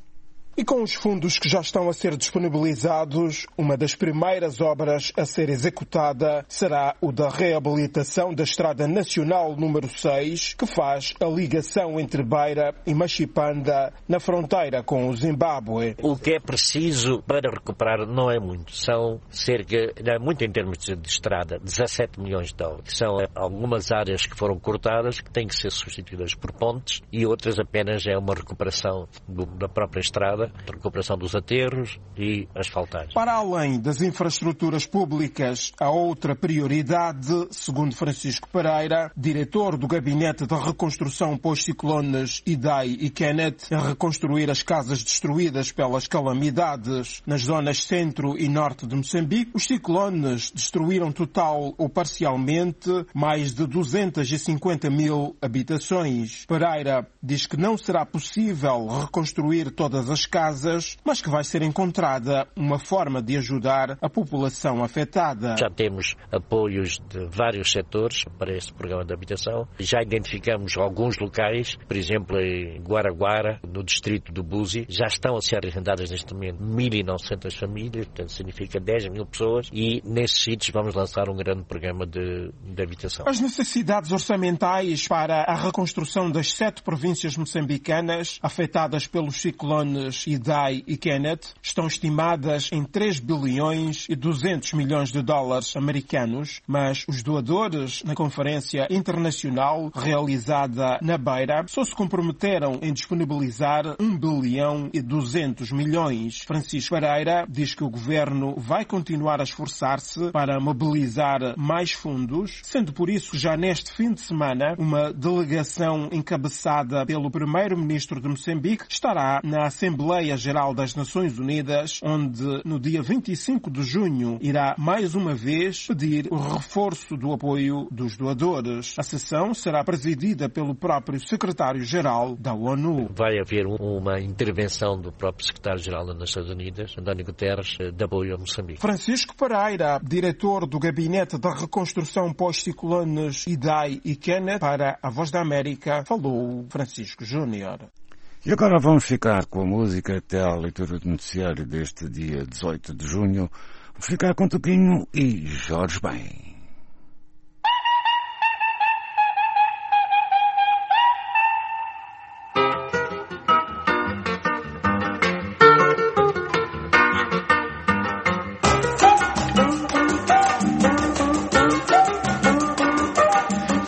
Speaker 3: E com os fundos que já estão a ser disponibilizados, uma das primeiras obras a ser executada será o da reabilitação da Estrada Nacional número seis, que faz a ligação entre Beira e Machipanda, na fronteira com o Zimbábue.
Speaker 8: O que é preciso para recuperar não é muito. São cerca, não é muito em termos de estrada, dezassete milhões de dólares. São algumas áreas que foram cortadas, que têm que ser substituídas por pontes, e outras apenas é uma recuperação do, da própria estrada, recuperação dos aterros e asfaltagens.
Speaker 3: Para além das infraestruturas públicas, a outra prioridade, segundo Francisco Pereira, diretor do Gabinete da Reconstrução pós-ciclones Idai e Kenneth, é reconstruir as casas destruídas pelas calamidades. Nas zonas centro e norte de Moçambique, os ciclones destruíram total ou parcialmente mais de duzentas e cinquenta mil habitações. Pereira diz que não será possível reconstruir todas as casas, mas que vai ser encontrada uma forma de ajudar a população afetada.
Speaker 8: Já temos apoios de vários setores para este programa de habitação. Já identificamos alguns locais, por exemplo, em Guaraguara, no distrito do Buzi, já estão a ser arrendadas neste momento mil e novecentas famílias, portanto significa dez mil pessoas, e nesses sítios vamos lançar um grande programa de, de habitação.
Speaker 3: As necessidades orçamentais para a reconstrução das sete províncias moçambicanas afetadas pelos ciclones Idai e Kenneth estão estimadas em três bilhões e duzentos milhões de dólares americanos, mas os doadores na conferência internacional realizada na Beira só se comprometeram em disponibilizar um bilhão e duzentos milhões. Francisco Pereira diz que o governo vai continuar a esforçar-se para mobilizar mais fundos, sendo por isso já neste fim de semana uma delegação encabeçada pelo primeiro-ministro de Moçambique estará na Assembleia Geral das Nações Unidas, onde no dia vinte e cinco de junho irá mais uma vez pedir o reforço do apoio dos doadores. A sessão será presidida pelo próprio secretário-geral da ONU.
Speaker 8: Vai haver uma intervenção do próprio secretário-geral das Nações Unidas, António Guterres, de apoio a Moçambique.
Speaker 3: Francisco Pereira, diretor do Gabinete da Reconstrução pós-ciclones Idai e Kenneth, para a Voz da América, falou Francisco Júnior.
Speaker 16: E agora vamos ficar com a música até à leitura do noticiário deste dia dezoito de junho. Vamos ficar com Toquinho e Jorge Ben.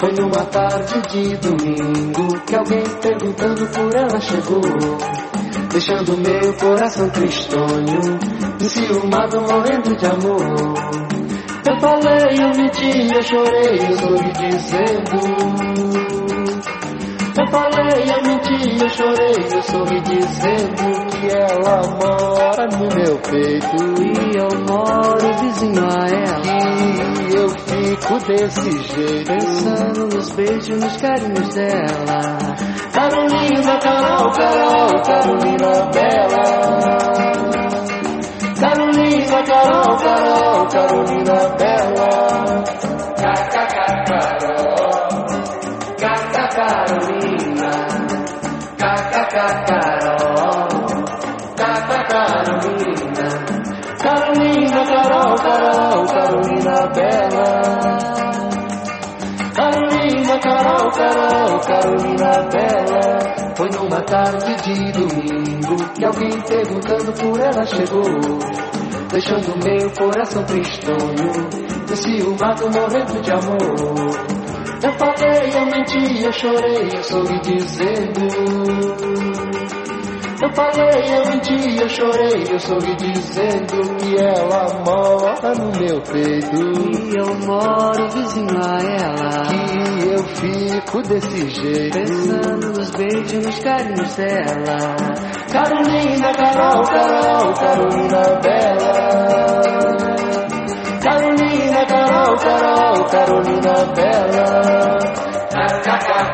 Speaker 20: Foi numa tarde de domingo que alguém perguntando por ela chegou, deixando meu coração tristonho, enciumado, morrendo de amor. Eu falei, eu menti, eu chorei, eu sorri dizendo. Eu falei, eu menti, eu chorei, eu sorri dizendo que ela mora no meu peito e eu moro vizinho a ela. E eu fico desse jeito, pensando nos beijos, nos carinhos dela. Carolina, Carol, Carol, Carolina Bela. Carolina, Carol, Carol, Carolina Bela. Caca, Carol, Caca, Carolina, Caca, Carol, Caca, Carolina, Carolina, Carol, Carol, Carolina Bela. Carolina, Carol, Carol, Carolina Bela. Foi numa tarde de domingo que alguém perguntando por ela chegou, deixando meu coração tristonho, enciumado, morrendo de amor. Eu falei, eu menti, eu chorei, eu sorri dizendo. Eu falei, eu menti, eu chorei, eu sorri dizendo que ela mora no meu peito e eu moro vizinho a ela. Que eu fico desse jeito, pensando nos beijos, nos carinhos dela. Carolina, Carol, Carol, Carolina Bela. Carolina, Carol, Carol, Carolina Bela. Carolina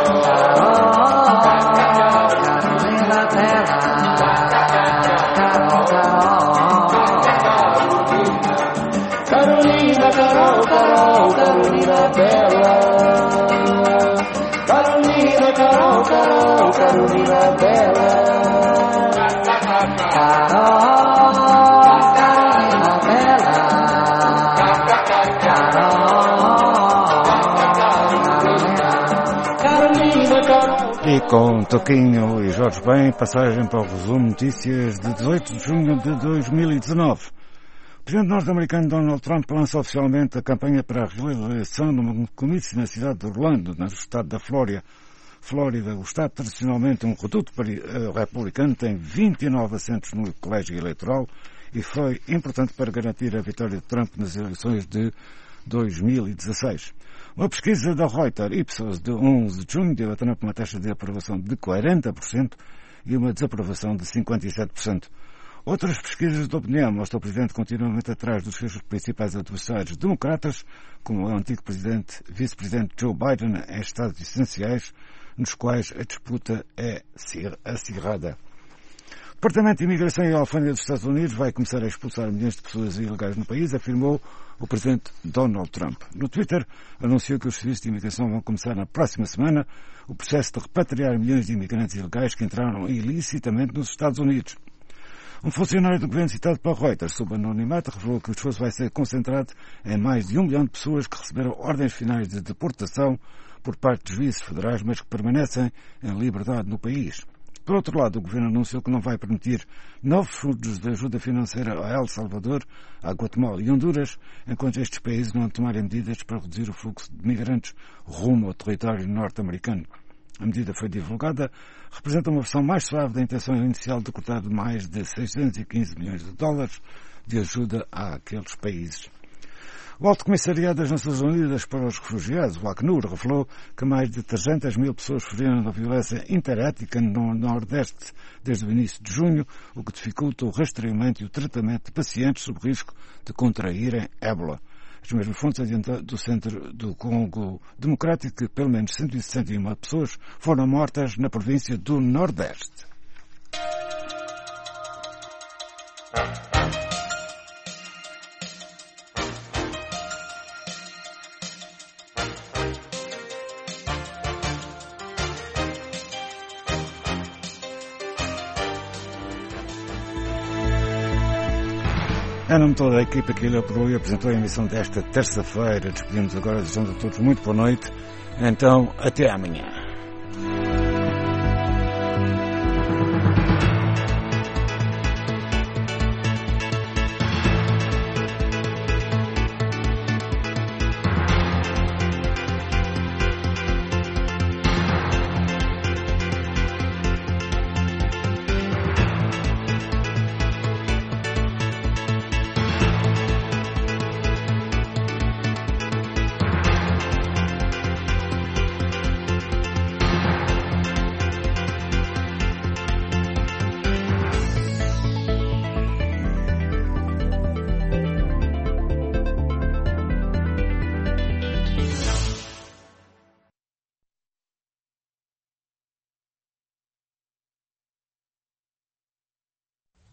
Speaker 20: Bela. Carolina, Carol, Carol, Carolina Bela. Carolina, Carol, Carol, Carolina Bela. Carol, Carolina Bela.
Speaker 16: E com Toquinho e Jorge Bem, passagem para o resumo notícias de dezoito de junho de dois mil e dezanove. O presidente norte-americano Donald Trump lança oficialmente a campanha para a realização de um comício na cidade de Orlando, no estado da Flórida. Flórida, o estado tradicionalmente um reduto republicano, tem vinte e nove assentos no colégio eleitoral e foi importante para garantir a vitória de Trump nas eleições de dois mil e dezasseis. Uma pesquisa da Reuters Ipsos de onze de junho deu a Trump uma taxa de aprovação de quarenta por cento e uma desaprovação de cinquenta e sete por cento. Outras pesquisas de opinião mostram o presidente continuamente atrás dos seus principais adversários democratas, como o antigo presidente, vice-presidente Joe Biden, em estados essenciais, nos quais a disputa é acirrada. O Departamento de Imigração e Alfândega dos Estados Unidos vai começar a expulsar milhões de pessoas ilegais no país, afirmou o presidente Donald Trump. No Twitter, anunciou que os serviços de imigração vão começar na próxima semana o processo de repatriar milhões de imigrantes ilegais que entraram ilicitamente nos Estados Unidos. Um funcionário do governo citado pela Reuters, sob anonimato, revelou que o esforço vai ser concentrado em mais de um milhão de pessoas que receberam ordens finais de deportação por parte dos juízes federais, mas que permanecem em liberdade no país. Por outro lado, o governo anunciou que não vai permitir novos fundos de ajuda financeira a El Salvador, a Guatemala e Honduras, enquanto estes países não tomarem medidas para reduzir o fluxo de migrantes rumo ao território norte-americano. A medida foi divulgada, representa uma versão mais suave da intenção inicial de cortar mais de seiscentos e quinze milhões de dólares de ajuda àqueles países. O Alto Comissariado das Nações Unidas para os Refugiados, o Acnur, revelou que mais de trezentas mil pessoas fugiram da violência interétnica no Nordeste desde o início de junho, o que dificulta o rastreamento e o tratamento de pacientes sob risco de contraírem ébola. As mesmas fontes adiantam do Centro do Congo Democrático que pelo menos cento e sessenta e uma pessoas foram mortas na província do Nordeste. Em nome de toda a equipa que ele aprovou e apresentou a emissão desta terça-feira, despedimos agora, desejando a todos muito boa noite. Então, até amanhã.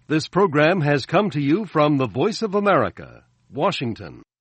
Speaker 17: This program has come to you from the Voice of America, Washington.